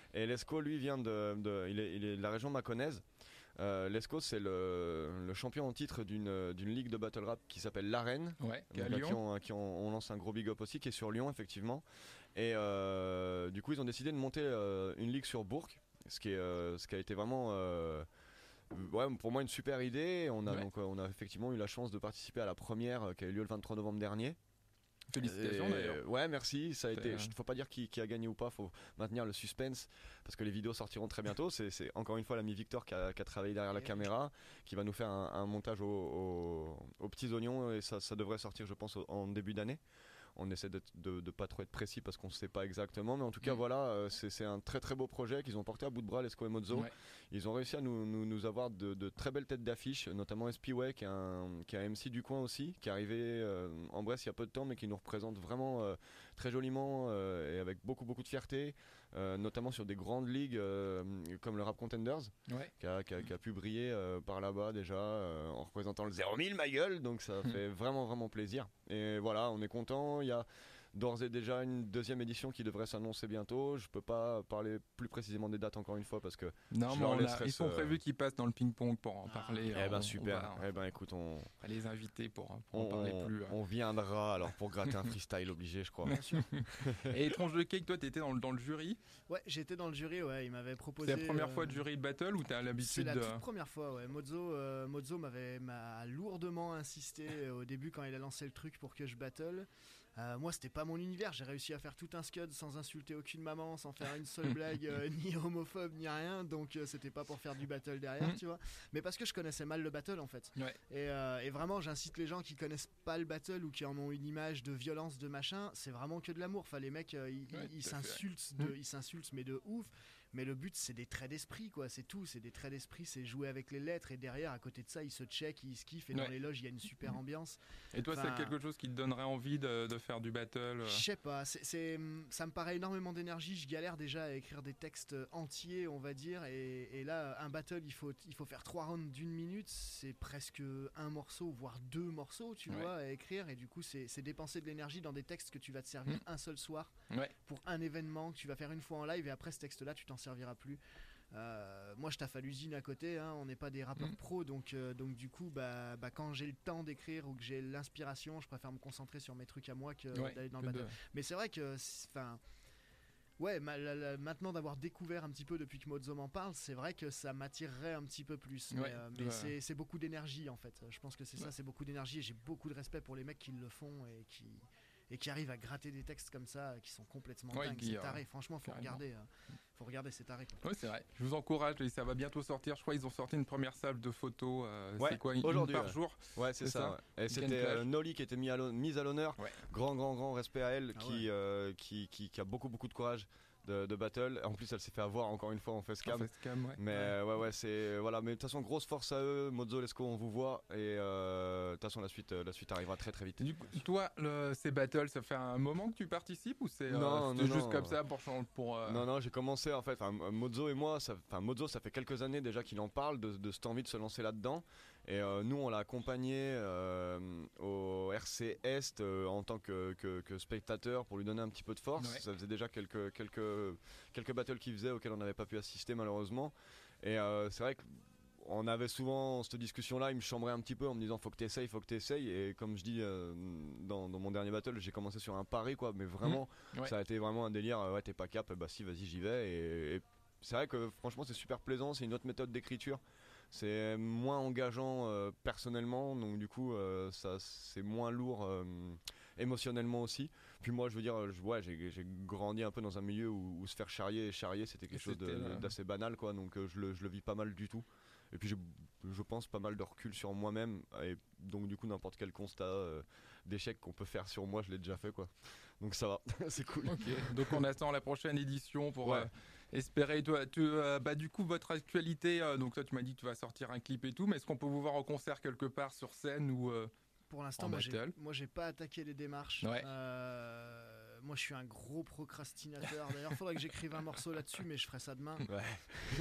Et Lescaut, lui, vient de, de il, est, il est de la région mâconnaise. Euh, Lescaut, c'est le, le champion en titre d'une, d'une ligue de battle rap qui s'appelle l'Arène. Ouais, qui est à Donc, à Lyon. qui on, à qui on, on lance un gros big up aussi, qui est sur Lyon, effectivement. Et euh, du coup, ils ont décidé de monter euh, une ligue sur Bourg, ce qui, est, euh, ce qui a été vraiment, euh, ouais, pour moi, une super idée. On a, Ouais. donc, euh, on a effectivement eu la chance de participer à la première euh, qui a eu lieu le vingt-trois novembre dernier. Félicitations Et, d'ailleurs. Ouais, merci. Ça a C'est, été. euh, Faut pas dire qui, qui a gagné ou pas. Faut maintenir le suspense parce que les vidéos sortiront très bientôt. C'est, c'est encore une fois l'ami Victor qui a, qui a travaillé derrière la caméra, qui va nous faire un, un montage au- au- aux petits oignons et ça, ça devrait sortir, je pense, au- en début d'année. On essaie de, de, de pas trop être précis parce qu'on ne sait pas exactement, mais en tout cas, Mm. voilà, euh, c'est, c'est un très très beau projet qu'ils ont porté à bout de bras, Lescaut et Mozzo. Ouais. Ils ont réussi à nous, nous, nous avoir de, de très belles têtes d'affiche, notamment S P Way, qui est un, qui est un M C du coin aussi, qui est arrivé euh, en Bresse il y a peu de temps, mais qui nous représente vraiment euh, très joliment euh, et avec beaucoup beaucoup de fierté, euh, notamment sur des grandes ligues euh, comme le Rap Contenders, Ouais. qui a, qui a- qui a pu briller euh, par là-bas déjà euh, en représentant le zéro mille ma gueule, donc ça fait vraiment vraiment plaisir. Et voilà, on est content. Il y a d'ores et déjà une deuxième édition qui devrait s'annoncer bientôt. Je peux pas parler plus précisément des dates encore une fois parce que Non, je mais leur on a- laisserai ils sont ce- prévus qu'ils passent dans le ping-pong pour en parler. Eh ben On- super. On va, Eh ben écoute, on, on va les inviter pour, pour en on, parler plus. on viendra alors pour gratter un freestyle obligé, je crois. Bien sûr. Et Tronche de Cake, toi, t'étais dans, le- dans le jury. Ouais, j'étais dans le jury, ouais, il m'avait proposé. C'est la première euh, fois de jury de battle ou t'as C'est l'habitude la de. toute première fois, ouais. Mozo, euh, Mozo m'avait m'a lourdement insisté euh, au début quand il a lancé le truc pour que je battle. Euh, moi, c'était pas mon univers. J'ai réussi à faire tout un scud sans insulter aucune maman, sans faire une seule blague, euh, ni homophobe, ni rien. Donc, euh, c'était pas pour faire du battle derrière, Mhm. tu vois. Mais parce que je connaissais mal le battle, en fait. Ouais. Et, euh, et vraiment, j'incite les gens qui connaissent pas le battle ou qui en ont une image de violence, de machin. C'est vraiment que de l'amour. Enfin, les mecs, euh, ils, Ouais, ils tout à fait. s'insultent, Mhm. de, ils s'insultent, mais de ouf. Mais le but, c'est des traits d'esprit, quoi. C'est tout. C'est des traits d'esprit. C'est jouer avec les lettres. Et derrière, à côté de ça, ils se checkent, ils se kiffent. Et dans Ouais. les loges, il y a une super ambiance. Et toi, Enfin, c'est quelque chose qui te donnerait envie de, de faire du battle euh, Je sais pas. C'est, c'est- ça me paraît énormément d'énergie. Je galère déjà à écrire des textes entiers, on va dire. Et, et là, un battle, il faut, il faut faire trois rounds d'une minute. C'est presque un morceau, voire deux morceaux, tu Ouais. vois, à écrire. Et du coup, c'est, c'est dépenser de l'énergie dans des textes que tu vas te servir Mhm. un seul soir Ouais. pour un événement que tu vas faire une fois en live. Et après, ce texte-là, tu t'en serviras plus. Euh, moi, je taffe à l'usine à côté, hein, on n'est pas des rappeurs Mhm. pros, donc, euh, donc du coup, bah, bah, quand j'ai le temps d'écrire ou que j'ai l'inspiration, je préfère me concentrer sur mes trucs à moi que Ouais, d'aller dans que le de- battle. Mais c'est vrai que, enfin, ouais, ma- la- la- maintenant d'avoir découvert un petit peu depuis que Mozo m'en parle, c'est vrai que ça m'attirerait un petit peu plus. Mais, Ouais, euh, de- mais c'est, c'est beaucoup d'énergie en fait. Je pense que c'est Ouais. ça, c'est beaucoup d'énergie. Et j'ai beaucoup de respect pour les mecs qui le font et qui et qui arrivent à gratter des textes comme ça, qui sont complètement Ouais, dingues. qui, C'est euh, taré. Franchement, faut carrément. regarder. euh, faut regarder, c'est taré. quoi. Ouais, c'est vrai. Je vous encourage et ça va bientôt sortir. Je crois qu'ils ont sorti une première salve de photos. euh, Ouais, c'est quoi, une, une aujourd'hui, par ouais. jour Ouais, c'est C'est ça. ça. ouais. Et Weekend c'était Clash. euh, Nolly qui était mis à l'hon- mise à l'honneur. Ouais. Grand, grand, grand respect à elle Ah qui, ouais. euh, qui, qui, qui a beaucoup, beaucoup de courage de, de battle. En plus, elle s'est fait avoir encore une fois en facecam. En facecam, ouais. Mais euh, ouais, ouais, c'est voilà. Mais de toute façon, grosse force à eux. Mozo, Lescaut, on vous voit. Et euh, de toute façon, la suite, euh, la suite arrivera très, très vite. Du coup, toi, le, ces battles, ça fait un moment que tu participes ou c'est euh, Non, c'était non, juste non. comme ça pour changer pour euh, Non, non, j'ai commencé en fait. Enfin, Mozo et moi, ça, enfin, Mozo, ça fait quelques années déjà qu'il en parle de, de cette envie de se lancer là-dedans. Et euh, nous, on l'a accompagné euh, au R C Est euh, en tant que, que, que spectateur pour lui donner un petit peu de force. Ouais. Ça faisait déjà quelques, quelques, quelques battles qu'il faisait auxquels on n'avait pas pu assister malheureusement. Et euh, c'est vrai qu'on avait souvent cette discussion-là, il me chambrait un petit peu en me disant faut que tu essayes, faut que tu essayes. Et comme je dis euh, dans, dans mon dernier battle, j'ai commencé sur un pari, quoi. Mais vraiment, Mmh. Ouais. ça a été vraiment un délire. euh, Ouais, t'es pas cap, bah si, vas-y, j'y vais. Et, et c'est vrai que franchement, c'est super plaisant. C'est une autre méthode d'écriture. C'est moins engageant euh, personnellement, donc du coup, euh, ça, c'est moins lourd euh, émotionnellement aussi. Puis moi, je veux dire, je, ouais, j'ai, j'ai grandi un peu dans un milieu où, où se faire charrier et charrier, c'était quelque Et chose de- c'était, euh, d'assez banal, quoi. Donc euh, je, le, je le vis pas mal du tout. Et puis j'ai, je pense, pas mal de recul sur moi-même. Et donc du coup, n'importe quel constat euh, d'échec qu'on peut faire sur moi, je l'ai déjà fait, quoi. Donc ça va, c'est cool. Ok, donc on attend la prochaine édition pour Ouais. euh, espérer. Toi, tu, euh, bah, du coup, votre actualité, euh, donc toi tu m'as dit que tu vas sortir un clip et tout, mais est-ce qu'on peut vous voir en concert quelque part sur scène ou euh, Pour l'instant, En moi j'ai, battle. moi j'ai pas attaqué les démarches. Ouais. Euh, moi je suis un gros procrastinateur. D'ailleurs, faudrait que j'écrive un morceau là-dessus, mais je ferai ça demain. Ouais.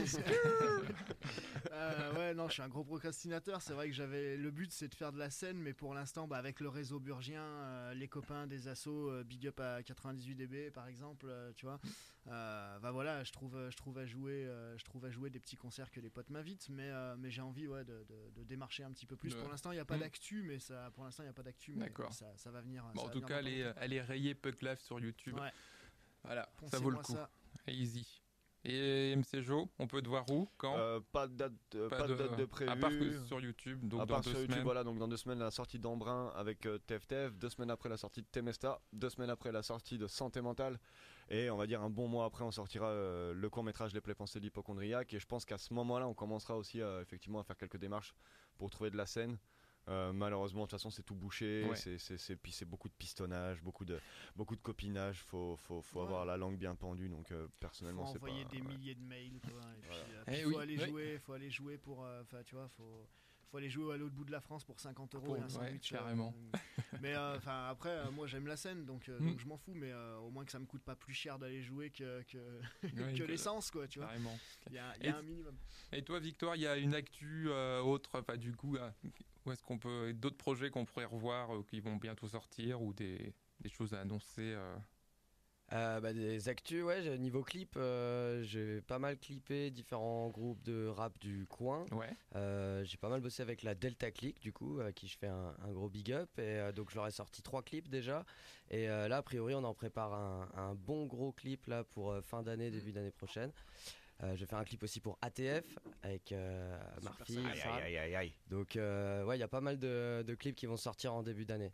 Euh, ouais, non, je suis un gros procrastinateur. C'est vrai que j'avais le but, c'est de faire de la scène, mais pour l'instant, bah, avec le réseau burgien, euh, les copains des assos, euh, big up à quatre-vingt-dix-huit D B par exemple, euh, tu vois. Euh, bah voilà, je trouve, je trouve à jouer, euh, je trouve à jouer des petits concerts que les potes m'invitent, mais, euh, mais j'ai envie ouais, de, de, de démarcher un petit peu plus. De... Pour l'instant, il n'y a pas mmh. d'actu, mais ça, pour l'instant, il n'y a pas d'actu, mais ça, ça va venir. Bon, ça en va tout venir cas, elle est, elle est rayée Puck Live sur YouTube. Ouais. Voilà, Poncez ça vaut le coup. Ça. Easy. Et M C Joe, on peut te voir où, quand euh, Pas de date, euh, pas pas de, de date de prévu. À part que sur YouTube, donc à dans part deux sur semaines. YouTube, voilà, donc dans deux semaines la sortie d'Embrun avec euh, T F T F, deux semaines après la sortie de Temesta, deux semaines après la sortie de Santé Mentale, et on va dire un bon mois après on sortira euh, le court métrage Les Plaies Pensées de l'hypochondriaque, et je pense qu'à ce moment-là on commencera aussi euh, effectivement à faire quelques démarches pour trouver de la scène. Euh, malheureusement, de toute façon, c'est tout bouché. Ouais. C'est, c'est, c'est, puis c'est beaucoup de pistonnage, beaucoup de, beaucoup de copinage. Faut, faut, faut Ouais. avoir la langue bien pendue. Donc, euh, personnellement, faut c'est envoyer pas. des ouais. milliers de mails, quoi. Et puis, Voilà. euh, Eh puis faut oui, aller oui. jouer, faut aller jouer pour, enfin, euh, tu vois, faut. Faut aller jouer à l'autre bout de la France pour cinquante euros Pour- et un ouais, sandwich. euh, carrément. mais enfin après, euh, moi j'aime la scène, donc, euh, Mm. donc je m'en fous. Mais euh, au moins que ça me coûte pas plus cher d'aller jouer que que, Ouais, que que- l'essence, quoi. Tu vois. Carrément. Il y a, il y a Et- un minimum. Et toi, Victoire, il y a une actu euh, autre, enfin, du coup, euh, où est-ce qu'on peut, d'autres projets qu'on pourrait revoir euh, qui vont bientôt sortir ou des, des choses à annoncer euh... Euh, bah, des actus, ouais, j'ai- niveau clip, euh, j'ai pas mal clippé différents groupes de rap du coin. Ouais. Euh, j'ai pas mal bossé avec la Delta Click, du coup, à qui je fais un, un gros big up. Et euh, donc, je leur ai sorti trois clips déjà. Et euh, là, a priori, on en prépare un, un bon gros clip là pour euh, fin d'année, début d'année prochaine. Euh, je vais faire un clip aussi pour A T F avec euh, Marfi. Aïe, aïe, aïe, aïe, aïe. Donc, euh, ouais, il y a pas mal de, de clips qui vont sortir en début d'année.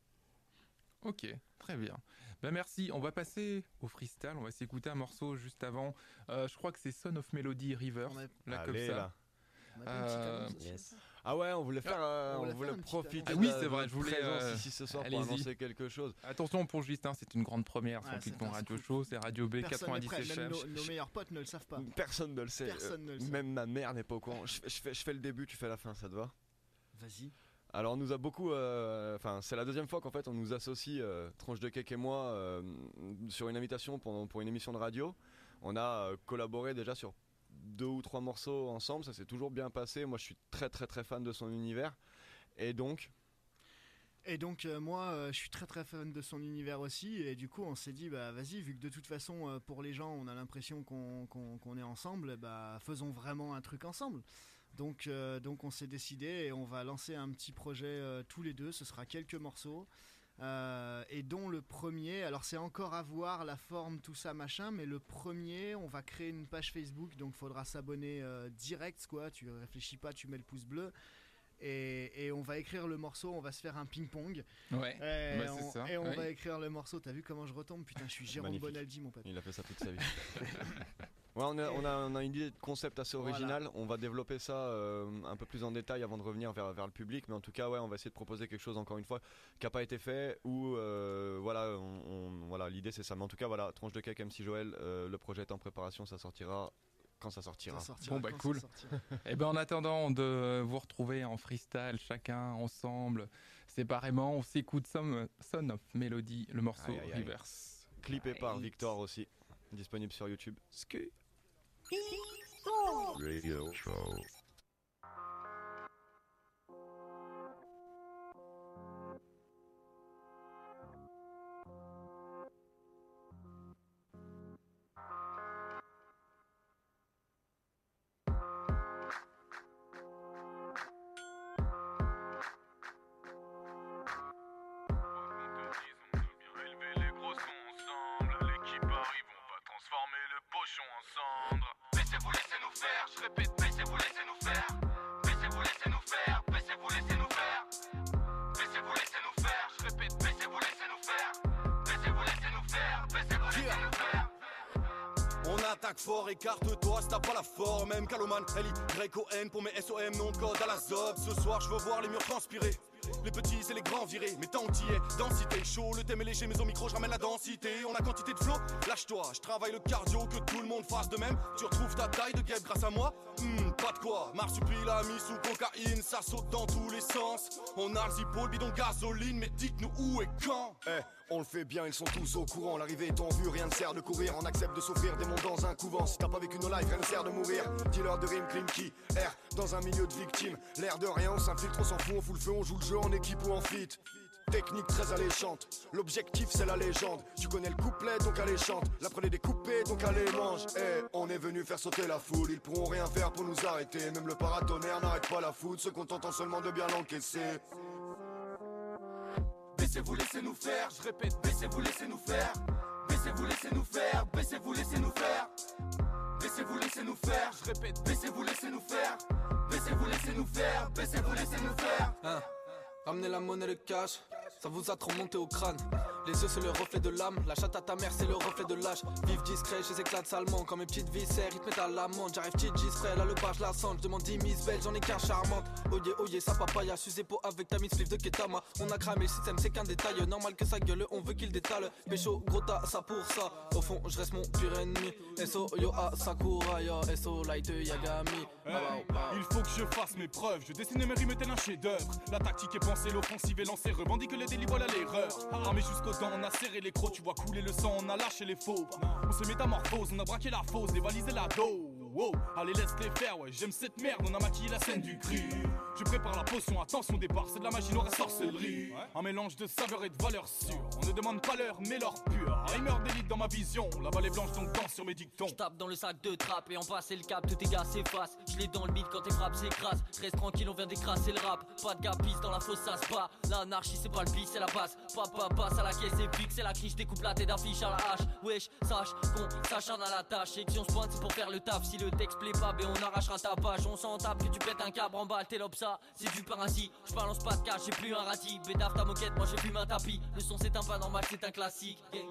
Ok, très bien. Ben merci. On va passer au freestyle. On va s'écouter un morceau juste avant. Euh, je crois que c'est Son of Melody Reverse. On a- Là, Allez, comme ça. là. On a pas une petite Euh, annonce aussi, yes. ça Ah ouais, on voulait faire, euh, on on, voulait voulait faire une petite profiter. annonce. Ah oui, de c'est vrai, votre je voulais, présence euh, ici ce soir allez-y. pour annoncer quelque chose. Attention pour Justin, c'est une grande première sur Ouais, Ping c'est Pong un Radio scoop. Show. C'est Radio B Personne n'est prêt, quatre-vingt-dix même F M. nos, nos meilleurs potes ne le savent pas. Personne ne le sait. Personne ne le sait. Même ma mère n'est pas au courant. Je, fais- je fais, je fais le début, tu fais la fin, ça te va? Vas-y. Alors on nous a beaucoup, enfin euh, c'est la deuxième fois qu'en fait on nous associe, euh, Tronche de Cake et moi, euh, sur une invitation pour, pour une émission de radio. On a euh, collaboré déjà sur deux ou trois morceaux ensemble, ça s'est toujours bien passé. Moi je suis très très très fan de son univers. Et donc... Et donc euh, moi euh, je suis très très fan de son univers aussi, et du coup on s'est dit bah vas-y, vu que de toute façon euh, pour les gens on a l'impression qu'on, qu'on, qu'on est ensemble, bah faisons vraiment un truc ensemble. Donc, euh, donc on s'est décidé et on va lancer un petit projet euh, tous les deux, ce sera quelques morceaux. Euh, et dont le premier, alors c'est encore à voir la forme, tout ça machin, mais le premier on va créer une page Facebook, donc faudra s'abonner euh, direct quoi, tu réfléchis pas, tu mets le pouce bleu. Et, et on va écrire le morceau, on va se faire un ping-pong. Ouais, Et, bah, c'est on, ça, et on oui. va écrire le morceau. T'as vu comment je retombe? Putain, je suis Jérôme Magnifique. Bonaldi, mon pote. Il a fait ça toute sa vie. Ouais, on a, on, a, on a une idée de concept assez Voilà. originale. On va développer ça euh, un peu plus en détail avant de revenir vers, vers le public. Mais en tout cas, ouais, on va essayer de proposer quelque chose, encore une fois, qui n'a pas été fait. Ou euh, voilà, on, on- voilà, l'idée c'est ça. Mais en tout cas, voilà, Tronche de Cake, M C Joël, euh, le projet est en préparation. Ça sortira quand ça sortira. Ça sortira Bon, bah, quand ça cool. sortira. Et ben en attendant de vous retrouver en freestyle, chacun ensemble, séparément, on s'écoute Son, Son of Melody, le morceau Aïe, aïe, aïe. Reverse. Clippé par Victor aussi. Disponible sur YouTube. Sku. Radio Show. Élever les gros sons ensemble, l'équipe arrive, on va transformer le pochon en cendre. Baissez-vous, laissez-nous faire, je répète, baissez-vous, laissez-nous faire. Baissez-vous, laissez-nous faire, baissez-vous, laissez-nous faire. Baissez-vous, laissez-nous faire, je répète, baissez-vous, laissez-nous faire. Baissez-vous, laissez-nous faire, baissez-vous, laissez-nous faire. On attaque fort, écarte-toi si t'as pas la forme. M Caloman, L I, O N pour mes S O M, nom de code à la zob. Ce soir je veux voir les murs transpirer, les petits et les grands virés. Mais tant que t'y es, densité, chaud, le thème est léger, mais au micro je ramène la densité. On a quantité de flow, lâche-toi, je travaille le cardio, que tout le monde fasse de même. Tu retrouves ta taille de guêpe grâce à moi. Hmm, pas de quoi, marsupil a mis sous cocaïne, ça saute dans tous les sens. On a le zippo, le bidon gasoline, mais dites-nous où et quand. Eh, on le fait bien, ils sont tous au courant. L'arrivée est en vue, rien ne sert de courir. On accepte de souffrir des mondes dans un couvent. Si t'as pas vécu nos lives, rien ne sert de mourir. Dealer de rime, clean key, R dans un milieu de victimes. L'air de rien, on s'infiltre, on s'en fout, on fout le feu, on joue le jeu en équipe ou en feat. Technique très alléchante, l'objectif c'est la légende. Tu connais le couplet donc allez chante, la prenez découpée donc allez mange. Eh, on est venu faire sauter la foule, ils pourront rien faire pour nous arrêter. Même le paratonnerre n'arrête pas la foudre, se contentant seulement de bien l'encaisser. Baissez-vous, laissez-nous faire, je répète, baissez-vous, laissez-nous faire. Baissez-vous, laissez-nous faire, baissez-vous, laissez-nous faire. Baissez-vous, laissez-nous faire, je répète, baissez-vous, laissez-nous faire. Baissez-vous, laissez-nous faire, baissez-vous, laissez-nous faire. Hein, ramenez la monnaie, le cash, ça vous a trop monté au crâne. Les yeux c'est le reflet de l'âme, la chatte à ta mère c'est le reflet de l'âge. Vive discret, je les éclate salement, comme mes petites viscères, ils te mettent à l'amende. J'arrive petite Gisraël, là le bar je la sens, je demande dix miss belle, j'en ai qu'un charmante. Oye oye sa papaya, susé peau avec ta miss de Ketama. On a cramé le système, c'est qu'un détail, normal que ça gueule, on veut qu'il détale. Pécho, gros tas, ça pour ça, au fond je reste mon pire ennemi. S O yo a Sakura, yo S O light Yagami. Hey, il faut que je fasse mes preuves, je dessine mes rimes tel un chef d'œuvre. La tactique est pensée, l'offensive est lancée, revendique les délits, voilà l'erreur. Armé jusqu'aux dents, on a serré les crocs, tu vois couler le sang, on a lâché les faux. On se métamorphose, on a braqué la fosse, dévalisé la dos. Wow. Allez laisse les faire, ouais j'aime cette merde, on a maquillé la scène du cri. Je prépare la potion, attention départ, c'est de la magie noire et sorcellerie. Ouais. Un mélange de saveur et de valeur sûre, on ne demande pas l'heure mais l'or pur. Rimer d'élite dans ma vision, la balle est blanche donc danse sur mes dictons. Je tape dans le sac de trappe et en passé le cap, tous tes gars s'effacent. Je l'ai dans le beat quand tes frappes s'écrasent. Reste tranquille, on vient d'écraser le rap. Pas de gapis dans la fosse, ça se bat. L'anarchie c'est pas le bis, c'est la base. Papa passe à la caisse et pique, c'est la criche, découpe la tête d'affiche à la hache. Wesh, sache qu'on s'acharne à la tâche. Et que si on se pointe c'est pour faire le taf. Si le texte plaît pas, ben on arrachera ta page. On s'en tape que tu pètes un câble en balle, t'es l'obsa, c'est du parasite. Je balance pas de cash, j'ai plus un radis. Bédave ta moquette, moi j'ai plus un tapis. Le son c'est un pas normal, c'est un classique. Yeah.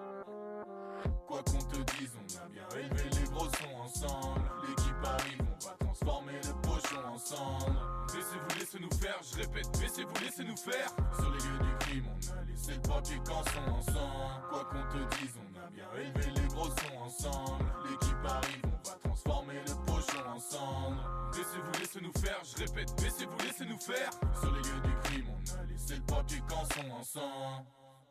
Quoi qu'on te dise, on a bien élevé les gros sons ensemble. L'équipe arrive, on va transformer le pochon ensemble. Baissez-vous, laissez-nous faire, je répète, baissez-vous, laissez-nous faire. Sur les lieux du crime, on a laissé le papier canson ensemble. Quoi qu'on te dise, on a bien élevé les gros sons ensemble. L'équipe arrive, on va transformer le pochon ensemble. Baissez-vous, laissez-nous faire, je répète, baissez-vous, laissez-nous faire. Sur les lieux du crime, on a laissé le papier canson ensemble.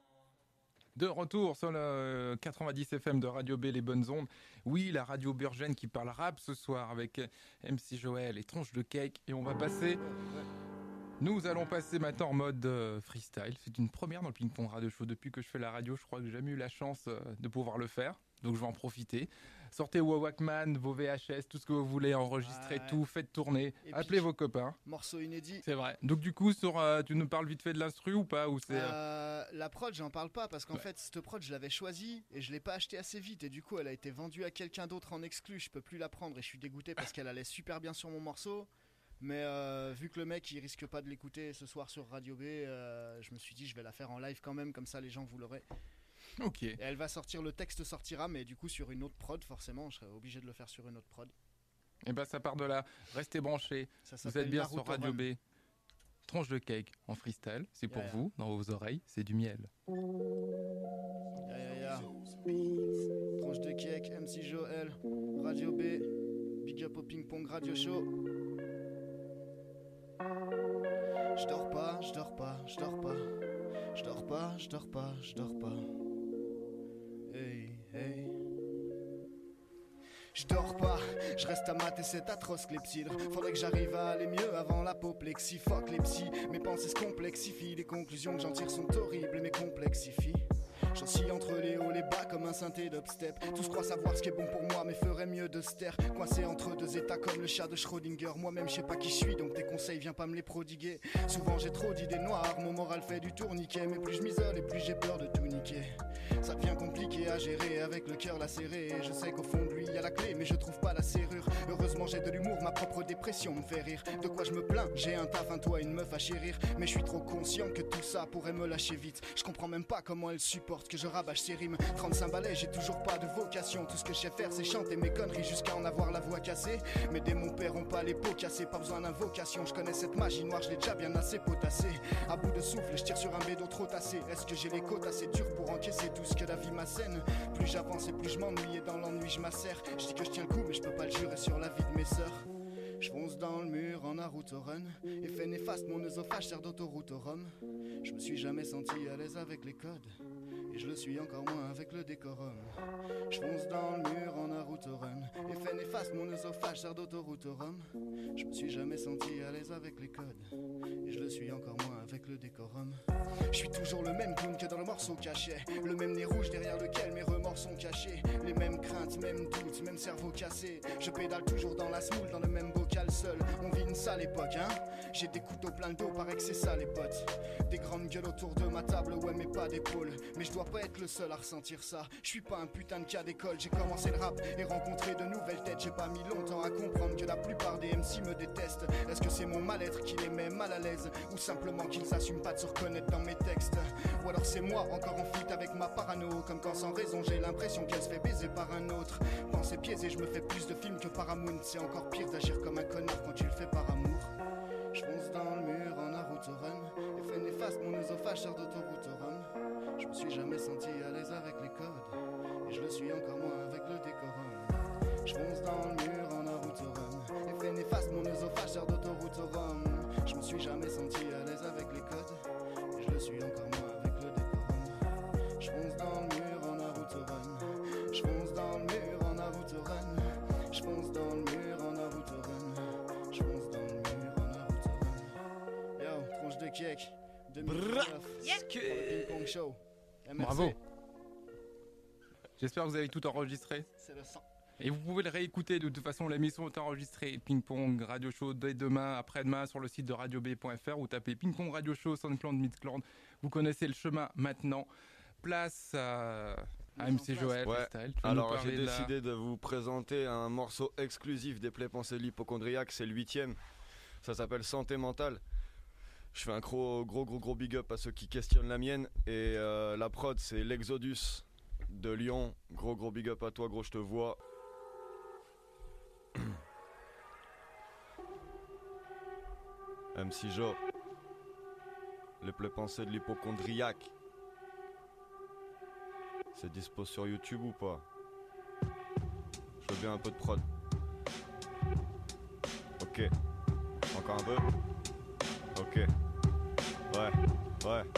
De retour sur le quatre-vingt-dix F M de Radio B, les bonnes ondes. Oui, la radio burgène qui parle rap ce soir avec M C Joël et Tronche de Cake. Et on va passer... Nous allons passer maintenant en mode euh, freestyle. C'est une première dans le Ping Pong Radio Show. Depuis que je fais la radio, je crois que j'ai jamais eu la chance euh, de pouvoir le faire. Donc je vais en profiter. Sortez vos Walkman, vos V H S, tout ce que vous voulez, enregistrez ouais. tout, faites tourner, et appelez vos copains. Morceau inédit. C'est vrai. Donc du coup, sur, euh, tu nous parles vite fait de l'instru ou pas ou c'est, euh, La prod, j'en parle pas parce qu'en ouais. fait, cette prod, je l'avais choisie et je l'ai pas achetée assez vite et du coup, elle a été vendue à quelqu'un d'autre en exclu. Je peux plus la prendre et je suis dégoûté parce qu'elle allait super bien sur mon morceau. Mais euh, vu que le mec il risque pas de l'écouter ce soir sur Radio B, euh, je me suis dit je vais la faire en live quand même, comme ça les gens vous l'aurez. Ok. Et elle va sortir, le texte sortira, mais du coup sur une autre prod, forcément, je serai obligé de le faire sur une autre prod. Et bah ça part de là. Restez branchés. Vous êtes bien sur Radio B. Tronche de Cake en freestyle, c'est pour yeah, yeah. vous, dans vos oreilles, c'est du miel. Yeah, yeah, yeah. Tronche de Cake, M C Joël, Radio B, Big Up au Ping Pong Radio Show. Je dors pas, je dors pas, je dors pas. Je dors pas, je dors pas, je dors pas. Hey, hey. Je dors pas, je reste à mater cet atroce clepsydre. Faudrait que j'arrive à aller mieux avant l'apoplexie. Fuck les psys, mes pensées se complexifient. Les conclusions que j'en tire sont horribles mais complexifient. J'oscille entre les hauts, les bas comme un synthé dubstep. Tous croient savoir ce qui est bon pour moi mais ferait mieux de se taire. Coincé entre deux états comme le chat de Schrödinger. Moi-même je sais pas qui je suis donc tes conseils viens pas me les prodiguer. Souvent j'ai trop d'idées noires, mon moral fait du tourniquet. Mais plus je m'isole et plus j'ai peur de tout niquer. Ça devient compliqué à gérer avec le cœur lacéré. Je sais qu'au fond de lui y a la clé mais je trouve pas la serrure. Heureusement j'ai de l'humour, ma propre dépression me fait rire. De quoi je me plains, j'ai un taf, un toit, une meuf à chérir. Mais je suis trop conscient que tout ça pourrait me lâcher vite. Je comprends même pas comment elle supporte que je rabâche ses rimes. Trente-cinq balais, j'ai toujours pas de vocation. Tout ce que je sais faire c'est chanter mes conneries jusqu'à en avoir la voix cassée. Mes démons paieront pas les pots cassés, pas besoin d'invocation. Je connais cette magie noire, je l'ai déjà bien assez potassée. À bout de souffle, je tire sur un bédo trop tassé. Est-ce que j'ai les côtes assez dures pour encaisser tout ce que la vie m'assène? Plus j'avance et plus je m'ennuie et dans l'ennui je m'assère. Je dis que je tiens le coup mais je peux pas le jurer sur la vie de mes sœurs. Je fonce dans le mur en Naruto Run. Effet néfaste, mon œsophage sert d'autoroute au rhum. Je me suis jamais senti à l'aise avec les codes et je le suis encore moins avec le décorum. Je fonce dans le mur en Naruto Run. Effet néfaste, mon œsophage sert d'autoroute au rhum. Je me suis jamais senti à l'aise avec les codes et je le suis encore moins avec avec le décorum. Je suis toujours le même clown que dans le morceau caché. Le même nez rouge derrière lequel mes remords sont cachés. Les mêmes craintes, mêmes doutes, même cerveau cassé. Je pédale toujours dans la smoule, dans le même bocal seul. On vit une sale époque, hein. J'ai des couteaux plein le dos, paraît que c'est ça les potes. Des grandes gueules autour de ma table, ouais mais pas d'épaule. Mais je dois pas être le seul à ressentir ça. Je suis pas un putain de cas d'école. J'ai commencé le rap et rencontré de nouvelles têtes. J'ai pas mis longtemps à comprendre que la plupart des M C me détestent. Est-ce que c'est mon mal-être qui les met mal à l'aise, ou simplement qu'ils assument pas de se reconnaître dans mes textes? Ou alors c'est moi encore en fuite avec ma parano, comme quand sans raison j'ai l'impression qu'elle se fait baiser par un autre. Pensée pièce, je me fais plus de films que Paramount. C'est encore pire d'agir comme un connard quand tu le fais par amour. Je fonce dans le mur en Naruto Run. Effet néfaste, mon œsophage sort d'autoroute au rhum. Je me suis jamais senti à l'aise avec les codes, et je le suis encore moins avec le décorum. Je fonce dans le mur en Naruto Run. Effet néfaste, mon œsophage sort d'autoroute au rhum. Je me suis jamais senti à l'aise avec les codes, et je le suis encore moins avec le décorum. Je fonce dans le mur en Naruto Run. Je fonce dans le mur en Naruto Run. Je fonce dans le mur en Naruto Run. Je fonce dans le mur en Naruto Run. Yo, tronche de cake. deux mille dix-neuf. Yes. Ping Pong Show. M R C. Bravo. J'espère que vous avez tout enregistré. C'est le sang. Et vous pouvez le réécouter, de toute façon l'émission est enregistrée Ping Pong Radio Show dès demain, après-demain sur le site de radio b point f r ou tapez Ping Pong Radio Show, SoundCloud, Mixcloud. Vous connaissez le chemin maintenant. Place à, à M C Joël. Ouais. Style. Tu vas Alors nous j'ai parler de la- décidé de vous présenter un morceau exclusif des Plaies Pensées de l'hypochondriaque, c'est le huitième. Ça s'appelle Santé Mentale. Je fais un gros gros gros gros big up à ceux qui questionnent la mienne. Et euh, la prod c'est l'Exodus de Lyon. Gros gros big up à toi, gros, je te vois. M C Jo, les Plaies Pensées de l'hypochondriaque. C'est dispo sur YouTube ou pas? Je veux bien un peu de prod. Ok. Encore un peu. Ok. Ouais, ouais.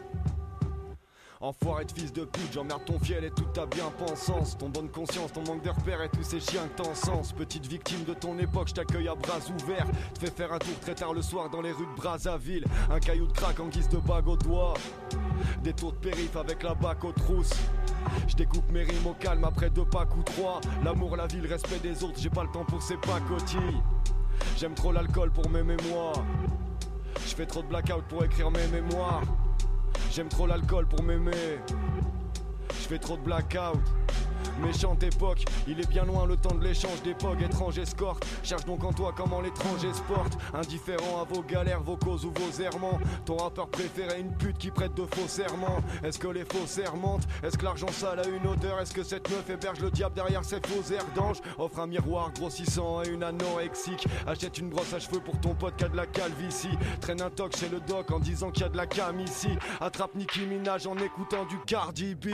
Enfoiré de fils de pute, j'emmerde ton fiel et toute ta bien-pensance. Ton bonne conscience, ton manque de repères et tous ces chiens que t'encens. Petite victime de ton époque, je t'accueille à bras ouverts. Te fais faire un tour très tard le soir dans les rues de Brazzaville. Un caillou de crack en guise de bague au doigt. Des tours de périph' avec la bac aux trousses. Je découpe mes rimes au calme après deux packs ou trois. L'amour, la vie, le respect des autres, j'ai pas le temps pour ces pacotilles. J'aime trop l'alcool pour mes mémoires. Je fais trop de blackout pour écrire mes mémoires. J'aime trop l'alcool pour m'aimer. Je fais trop de blackout. Méchante époque, il est bien loin le temps de l'échange d'époque. Étrange escorte, cherche donc en toi comment l'étranger se porte. Indifférent à vos galères, vos causes ou vos errements. Ton rappeur préféré, une pute qui prête de faux serments. Est-ce que les faux sermentent? Est-ce que l'argent sale a une odeur? Est-ce que cette meuf héberge le diable derrière ses faux airs d'ange? Offre un miroir grossissant et une anorexique. Achète une brosse à cheveux pour ton pote qui a de la calvitie. Traîne un toc chez le doc en disant qu'il y a de la cam ici. Attrape Nicki Minaj en écoutant du Cardi B.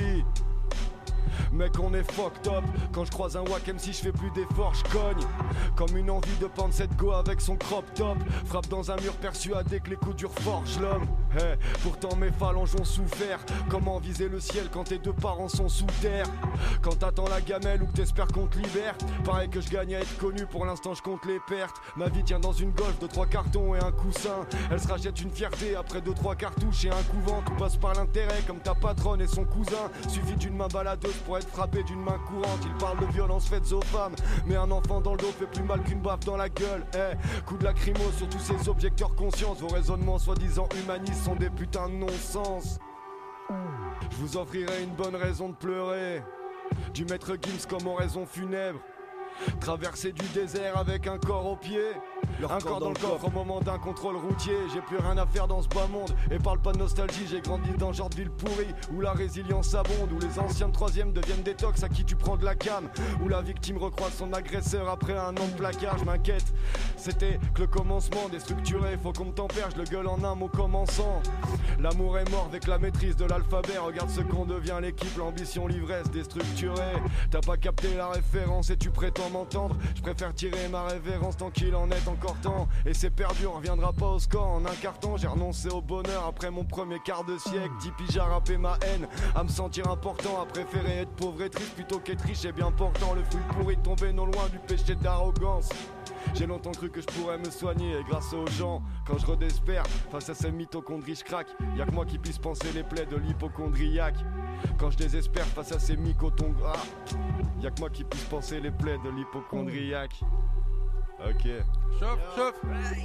Mec, on est fucked up. Quand je croise un wack M C, je fais plus d'efforts, je cogne. Comme une envie de pendre cette go avec son crop top. Frappe dans un mur persuadé que les coups durs forgent l'homme. Hey, pourtant mes phalanges ont souffert. Comment viser le ciel quand tes deux parents sont sous terre? Quand t'attends la gamelle ou que t'espères qu'on te libère. Pareil que je gagne à être connu, pour l'instant je compte les pertes. Ma vie tient dans une golf de trois cartons et un coussin. Elle se rachète une fierté après deux trois cartouches et un couvent. Tout passe par l'intérêt comme ta patronne et son cousin. Suffit d'une main baladeuse pour être frappé d'une main courante. Il parle de violence faite aux femmes, mais un enfant dans le dos fait plus mal qu'une baffe dans la gueule. Eh, hey, coup de lacrymo sur tous ces objecteurs conscience. Vos raisonnements soi-disant humanistes sont des putains de non-sens. Je vous offrirai une bonne raison de pleurer. Du maître Gims comme oraison funèbre. Traverser du désert avec un corps aux pieds. Le un corps dans le coffre au moment d'un contrôle routier. J'ai plus rien à faire dans ce bas monde. Et parle pas de nostalgie, j'ai grandi dans genre de ville pourrie où la résilience abonde, où les anciens de troisième deviennent détox à qui tu prends de la cam, où la victime recroise son agresseur après un an de placard. Je m'inquiète, c'était que le commencement déstructuré. Faut qu'on me tempère, je le gueule en un mot commençant. L'amour est mort avec la maîtrise de l'alphabet. Regarde ce qu'on devient l'équipe, l'ambition, l'ivresse déstructurée. T'as pas capté la référence et tu prétends m'entendre. Je préfère tirer ma révérence tant qu'il en est encore encore temps. Et c'est perdu, on reviendra pas au score. En un carton, j'ai renoncé au bonheur après mon premier quart de siècle. Dix piges à rapper ma haine, à me sentir important, à préférer être pauvre et triste plutôt qu'être riche et bien portant. Le fruit pourri tombé non loin du péché d'arrogance. J'ai longtemps cru que je pourrais me soigner et grâce aux gens, quand je redespère, face à ces mitochondries je craque. Y'a que moi qui puisse penser les plaies de l'hypochondriaque. Quand je désespère face à ces mycotons gras, y'a que moi qui puisse penser les plaies de l'hypochondriaque. Ok. Chauffe, chauffe.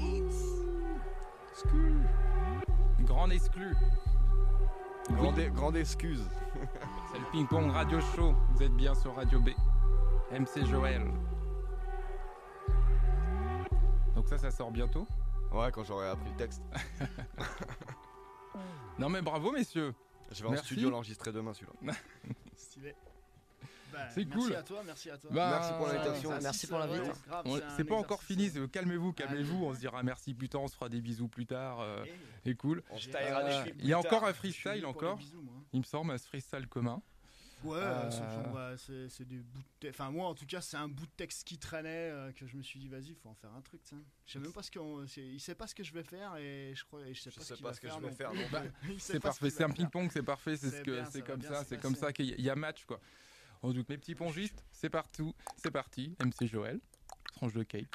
Exclu. Grand exclu. Grande, grande excuse. C'est le Ping Pong Radio Show. Vous êtes bien sur Radio B. M C Joël. Donc ça, ça sort bientôt ? Ouais, quand j'aurai appris le texte. Non mais bravo messieurs. Je vais en Merci. studio l'enregistrer demain celui-là. Stylé. Bah, c'est merci cool. à toi, merci à toi. Bah, merci pour l'invitation. Ah, merci pour l'invite. Ouais, grave, On- c'est C'est un pas encore fini, exercice. c'est- calmez-vous, calmez-vous, on se dira merci plus tard, on se fera des bisous plus tard, euh, Eh, et cool. On se J'ai- taillera Euh, des cheveux Il y a plus encore tard. un je suis freestyle venu pour les encore, bisous, moi. il me semble, un freestyle commun. Ouais, Euh, c'est, enfin, ouais, c'est, c'est des bouts de te- enfin moi en tout cas c'est un bout de texte qui traînait euh, que je me suis dit vas-y faut en faire un truc. T'sais. Je sais même pas ce qu'on, c'est- il sait pas ce que je vais faire et je crois et je sais Je pas sais ce qu'il pas va ce que faire je vais non faire plus. non Bah, Il sait C'est pas ce parfait, qu'il c'est va un faire. ping-pong, c'est parfait, c'est, C'est ce que, bien, c'est ça va comme bien ça, se c'est comme passer. ça qu'il y a- il y a match quoi. En tout, mes petits pongistes, c'est partout, c'est parti, M C Joël, tranche de cake.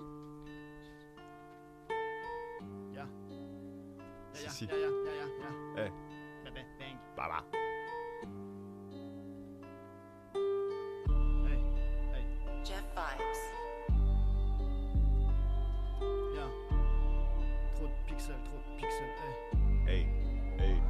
Ya. Ya, ya, Si, si. ya, ya, ya, ya, ya. Eh. Bah, bah, bang. Baba. Hey, hey, Jeff Vibes. ya. Trop de pixels, trop de pixels. Hey. Hey, hey.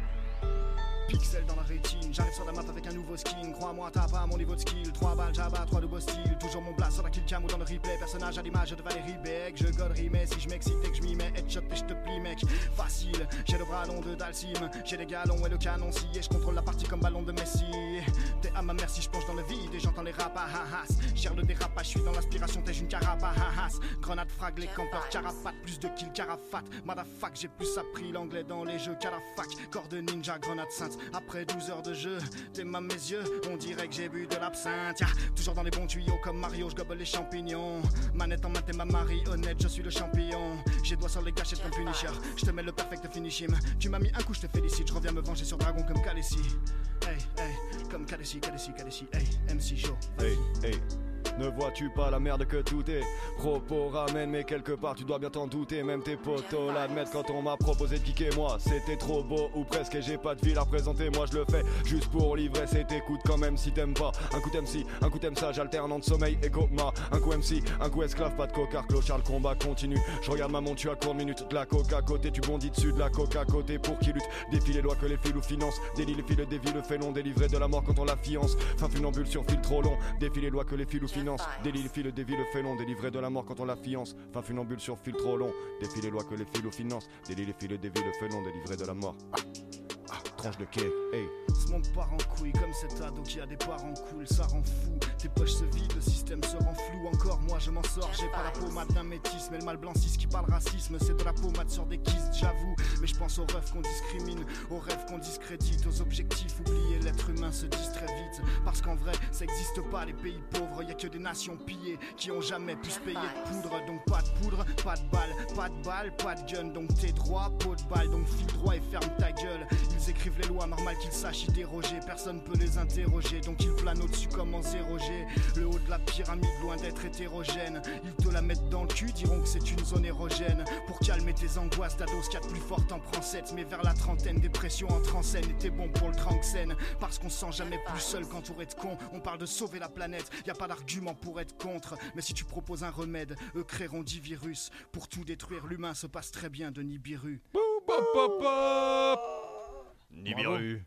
Pixels dans la rétine, j'arrive sur la map avec un nouveau skin. Crois-moi, t'as pas mon niveau de skill. Trois balles, Jabba, trois de beau style. Toujours mon blast sur la kill cam ou dans le replay. Personnage à l'image de Valérie Beck. Je goderie, mais si je m'excite et que je m'y mets, headshot et je te plie, mec. Facile, j'ai le bras long de Dalsim. J'ai les galons et le canon scié. Je contrôle la partie comme ballon de Messi. T'es à ma merci, je plonge dans le vide et j'entends les rap ah ah ah. Gère le dérapage, je suis dans l'aspiration, t'es une carapace ah ah. Grenade frag, les campeurs, carapate. Plus de kills, carafate. Motherfuck, j'ai plus appris l'anglais dans les jeux qu'à la fac. Corps de ninja, grenade sainte. Après douze heures de jeu, t'es à mes yeux, on dirait que j'ai bu de l'absinthe. Yeah. Toujours dans les bons tuyaux comme Mario, je gobble les champignons. Manette en main, t'es ma marionnette, je suis le champion. J'ai doigts sur les gâchettes comme Punisher. Je te mets le perfect finish him. Tu m'as mis un coup, je te félicite. Je reviens me venger sur Dragon comme Khaleesi. Hey, hey, comme Khaleesi, Khaleesi, Khaleesi. Hey, M C Joe. Hey, hey. Ne vois-tu pas la merde que tout est propos ramène, mais quelque part tu dois bien t'en douter. Même tes potos l'admettent quand on m'a proposé de kicker moi. C'était trop beau ou presque et j'ai pas de ville à représenter. Moi je le fais juste pour livrer, c'est écoute quand même si t'aimes pas. Un coup t'aimes si, un coup t'aimes ça, j'alterne entre sommeil et coma. Un coup M C, un coup esclave, pas de cocard, clochard, le combat continue. Je regarde ma montre, tu as court de minutes, de la coca à côté, tu bondis dessus, de la coca à côté pour qui lutte. Défie les lois que les filous financent, délie les fils, dévie le félon, délivré de la mort quand on la fiance. Fin funambule sur fil trop long, défie les lois que les filous financent, délie les fils, dévie le félon, délivré de la mort quand on la fiance. Fin funambule sur fil trop long, défie les lois que les filous financent, délie les fils, dévie le félon, délivré de la mort. Ah, ah, tranche de quai, hey. Ce monde part en couille comme cet ado qui a des parents cool, ça rend fou. Tes poches se vident, le système se rend flou. Encore moi je m'en sors, j'ai pas la pommade d'un métis. Mais le mal blanc cis qui parle racisme, c'est de la pommade sur des kystes, j'avoue. Mais je pense aux rêves qu'on discrimine, aux rêves qu'on discrédite, aux objectifs oubliés. L'être humain se distrait vite, parce qu'en vrai ça existe pas les pays pauvres. Y a que des nations pillées qui ont jamais pu se payer de poudre. Donc pas de poudre, pas de balle, pas de balle, pas de gun. Donc t'es droit, pot de balle, donc file droit et ferme ta gueule. Ils écrivent les lois, normal qu'ils sachent y déroger. Personne peut les interroger, donc ils planent au-dessus comme en zéro G. Le haut de la pyramide, loin d'être hétérogène. Ils te la mettent dans le cul, diront que c'est une zone érogène. Pour calmer tes angoisses d'ado, ce qu'il y a de plus fort en prend sept. Mais vers la trentaine, dépression entre en scène. Et t'es bon pour le tranxène, parce qu'on se sent jamais plus seul qu'entouré de cons. On parle de sauver la planète, y a pas d'argument pour être contre. Mais si tu proposes un remède, eux créeront dix virus. Pour tout détruire, l'humain se passe très bien de Nibiru. Pop, pop, pop. Nibiru.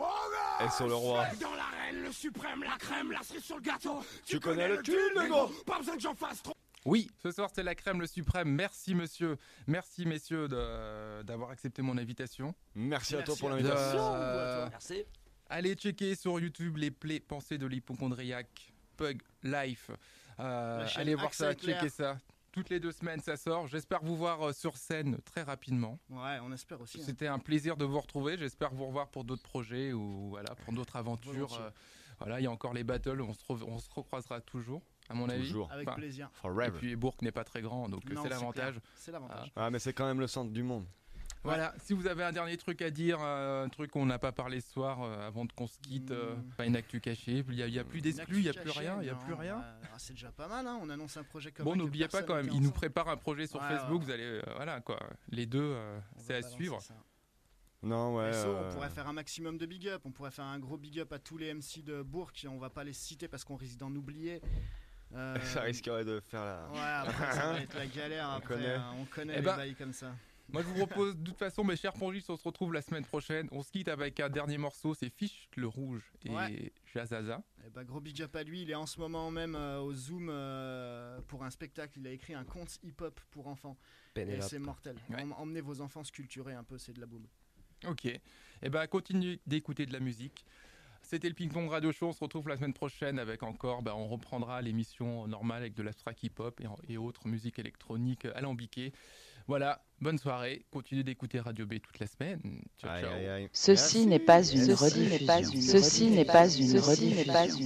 Et sur le roi. Dans l'arène, le suprême, la crème, la cerise sur le gâteau. Tu connais le tuile, le gars. Pas besoin que j'en fasse trop. Oui, ce soir c'est la crème, le suprême. Merci monsieur, merci messieurs de- d'avoir accepté mon invitation. Merci à toi Merci pour à l'invitation. Euh, Merci. Allez checker sur YouTube les plaies pensées de l'hypochondriaque, Pug Life. Euh, La chaîne allez voir ça, Accent Clair. checker ça. Toutes les deux semaines ça sort. J'espère vous voir euh, sur scène très rapidement. Ouais, on espère aussi. hein. C'était un plaisir de vous retrouver. J'espère vous revoir pour d'autres projets ou voilà pour d'autres aventures. Volontiers. Euh, voilà, il y a encore les battles. On se, re- on se recroisera toujours. à mon avis. Toujours. Avec Enfin, plaisir. Et Forever. puis Bourg n'est pas très grand, donc euh, Non, c'est c'est l'avantage. clair. C'est l'avantage. Ah, mais c'est quand même le centre du monde. Voilà, si vous avez un dernier truc à dire, euh, un truc qu'on n'a pas parlé ce soir euh, avant de qu'on se quitte, euh, Hmm. pas une actu cachée, il n'y a, il y a plus Une d'exclus, il n'y a actu plus cachée, rien, il n'y a non, plus rien. bah, ah, c'est déjà pas mal, hein. On annonce un projet commun. Bon, que n'oubliez pas personne quand même, n'a il nous ensemble. prépare un projet sur Ouais, Facebook, ouais. vous allez, euh, voilà quoi, les deux, euh, On c'est va à balancer suivre. ça. Non, ouais. S O, euh, on pourrait faire un maximum de big up, on pourrait faire un gros big up à tous les M C de Bourg, qui on va pas les citer parce qu'on risque d'en oublier. Euh, Ça risquerait de faire la. Ouais, après ça va être la galère. On Après, connaît. hein, on connaît Eh les ben, bails comme ça. Moi je vous propose, de toute façon, mes chers Pongis, on se retrouve la semaine prochaine. On se quitte avec un dernier morceau, c'est Fiche le Rouge et Ouais. Jazaza. Eh ben, gros big up à lui, il est en ce moment même euh, au Zoom euh, pour un spectacle. Il a écrit un conte hip-hop pour enfants. Et Pénélope. c'est mortel. Ouais. Em- Emmenez vos enfants se culturer un peu, c'est de la boum. Ok, et eh ben continuez d'écouter de la musique. C'était le Ping Pong Radio Show, on se retrouve la semaine prochaine avec encore, ben, on reprendra l'émission normale avec de l'abstract hip-hop et, et autres musiques électroniques alambiquées. Voilà, bonne soirée, continuez d'écouter Radio B toute la semaine. Ciao, Aïe, ciao. aïe, aïe. Ceci n'est pas une rediffusion. Ceci n'est pas une rediffusion.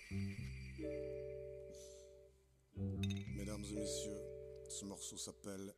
Mesdames et messieurs, ce morceau s'appelle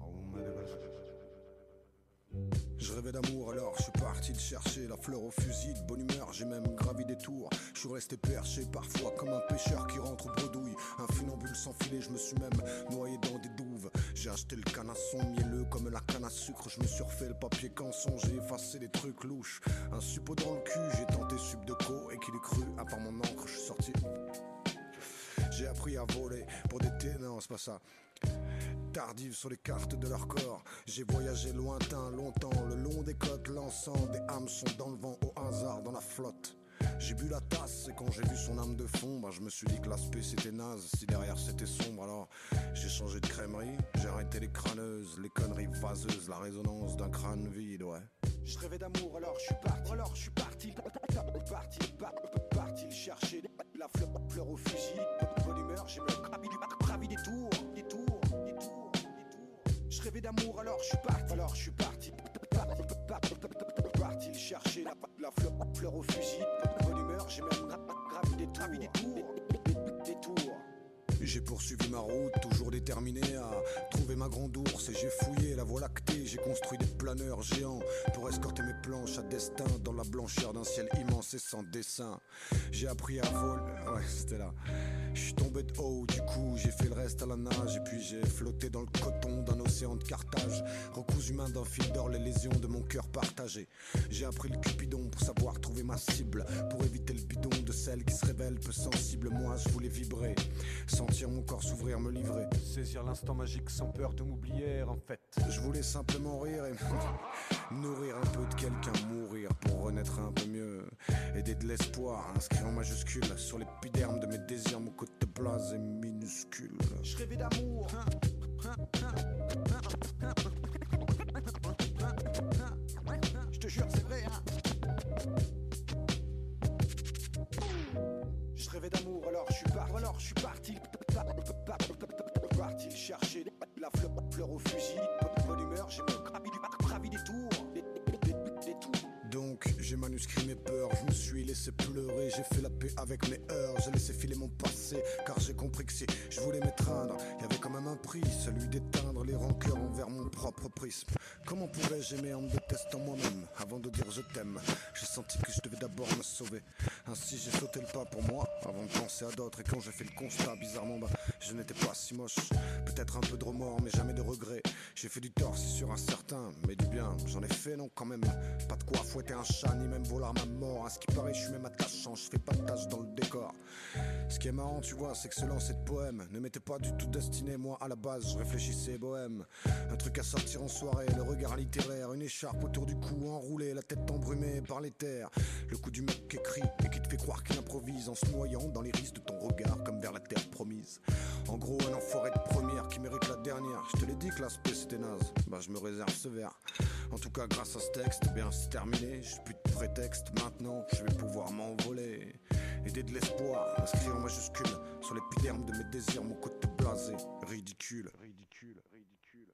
Je rêvais d'amour alors je suis parti le chercher. La fleur au fusil, de bonne humeur, j'ai même gravi des tours. Je suis resté perché parfois comme un pêcheur qui rentre aux bredouilles. Un funambule sans filet, je me suis même noyé dans des douves. J'ai acheté le canasson mielleux comme la canne à sucre. Je me suis refait le papier canson, j'ai effacé des trucs louches. Un suppo dans le cul, j'ai tenté sub de co et qu'il est cru. À part mon encre, je suis sorti. J'ai appris à voler pour des thés, non c'est pas ça. Tardive sur les cartes de leur corps. J'ai voyagé lointain, longtemps, le long des côtes, l'encens des hameçons dans le vent, au hasard, dans la flotte. J'ai bu la tasse et quand j'ai vu son âme de fond, bah, je me suis dit que l'aspect c'était naze, si derrière c'était sombre. Alors j'ai changé de crèmerie, j'ai arrêté les crâneuses, les conneries vaseuses, la résonance d'un crâne vide, ouais. Je rêvais d'amour alors je suis parti, alors je suis parti, parti, parti, parti chercher la fleur, fleur au fusil, bonne humeur, j'ai même gravi, gravi des tours, des tours, des tours, des tours. Je rêvais d'amour alors je suis parti, alors je suis parti, parti, parti, parti le chercher la, la fleur, fleur au fusil, bonne humeur, j'ai même gra, gravi des tours, des tours, des, des, des tours. J'ai poursuivi ma route, toujours déterminé à trouver ma grande ours. Et j'ai fouillé la voie lactée, j'ai construit des planeurs géants pour escorter mes planches à destin dans la blancheur d'un ciel immense et sans dessin. J'ai appris à voler, ouais c'était là. Je suis tombé de haut, du coup j'ai fait le reste à la nage. Et puis j'ai flotté dans le coton d'un océan de Carthage, recousu main d'un fil d'or les lésions de mon cœur partagé. J'ai appris le cupidon pour savoir trouver ma cible, pour éviter le bidon de celle qui se révèle peu sensible. Moi je voulais vibrer, sentir mon corps s'ouvrir, me livrer, saisir l'instant magique sans peur de m'oublier. En fait je voulais simplement rire et nourrir un peu de quelqu'un, mourir pour renaître un peu mieux, aider de l'espoir, inscrit en majuscule sur l'épiderme de mes désirs, mon côté blasé minuscule. Je rêvais d'amour. Je te jure c'est vrai hein. Je rêvais d'amour alors je suis parti, alors je suis parti, parti chercher la fleur, fleur au fusil, bonne humeur, j'ai même gravi, gravi des tours, des, des, des tours. Donc j'ai manuscrit mes peurs, je me suis laissé pleurer, j'ai fait la paix avec mes heures, j'ai laissé filer mon passé, car j'ai compris que si je voulais m'étreindre, il y avait quand même un prix, celui d'éteindre les rancœurs envers mon propre prisme. Comment pouvais-je aimer en me détestant moi-même, avant de dire je t'aime, j'ai senti que je devais d'abord me sauver, ainsi j'ai sauté le pas pour moi, avant de penser à d'autres, et quand j'ai fait le constat, bizarrement, bah, je n'étais pas si moche, peut-être un peu de remords, mais jamais de regrets, j'ai fait du tort, c'est sûr, un certain, mais du bien, j'en ai fait, non, quand même, pas de quoi fouetter un chat, ni même voler ma mort, à ce qui paraît, je suis même attachant, je fais pas de tâche dans le décor. Ce qui est marrant, tu vois, c'est que ce lancer de poème ne m'était pas du tout destiné, moi, à la base, je réfléchissais bohème, un truc à sortir en soirée, le regard littéraire, une écharpe autour du cou, enroulée, la tête embrumée par les terres, le coup du mec qui écrit et qui te fait croire qu'il improvise en se noyant dans les risques de ton regard comme vers la terre promise. En gros, un enfoiré de première qui mérite la dernière. Je te l'ai dit que l'aspect c'était naze, bah je me réserve ce verre. En tout cas, grâce à ce texte, bien c'est terminé, j'ai plus de prétexte, maintenant je vais pouvoir m'envoler. Aider de l'espoir, inscrit en majuscule sur l'épiderme de mes désirs, mon côté blasé, ridicule, ridicule, ridicule,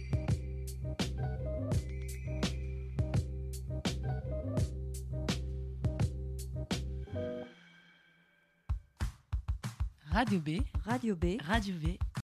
ridicule. Radio B. Radio B. Radio B.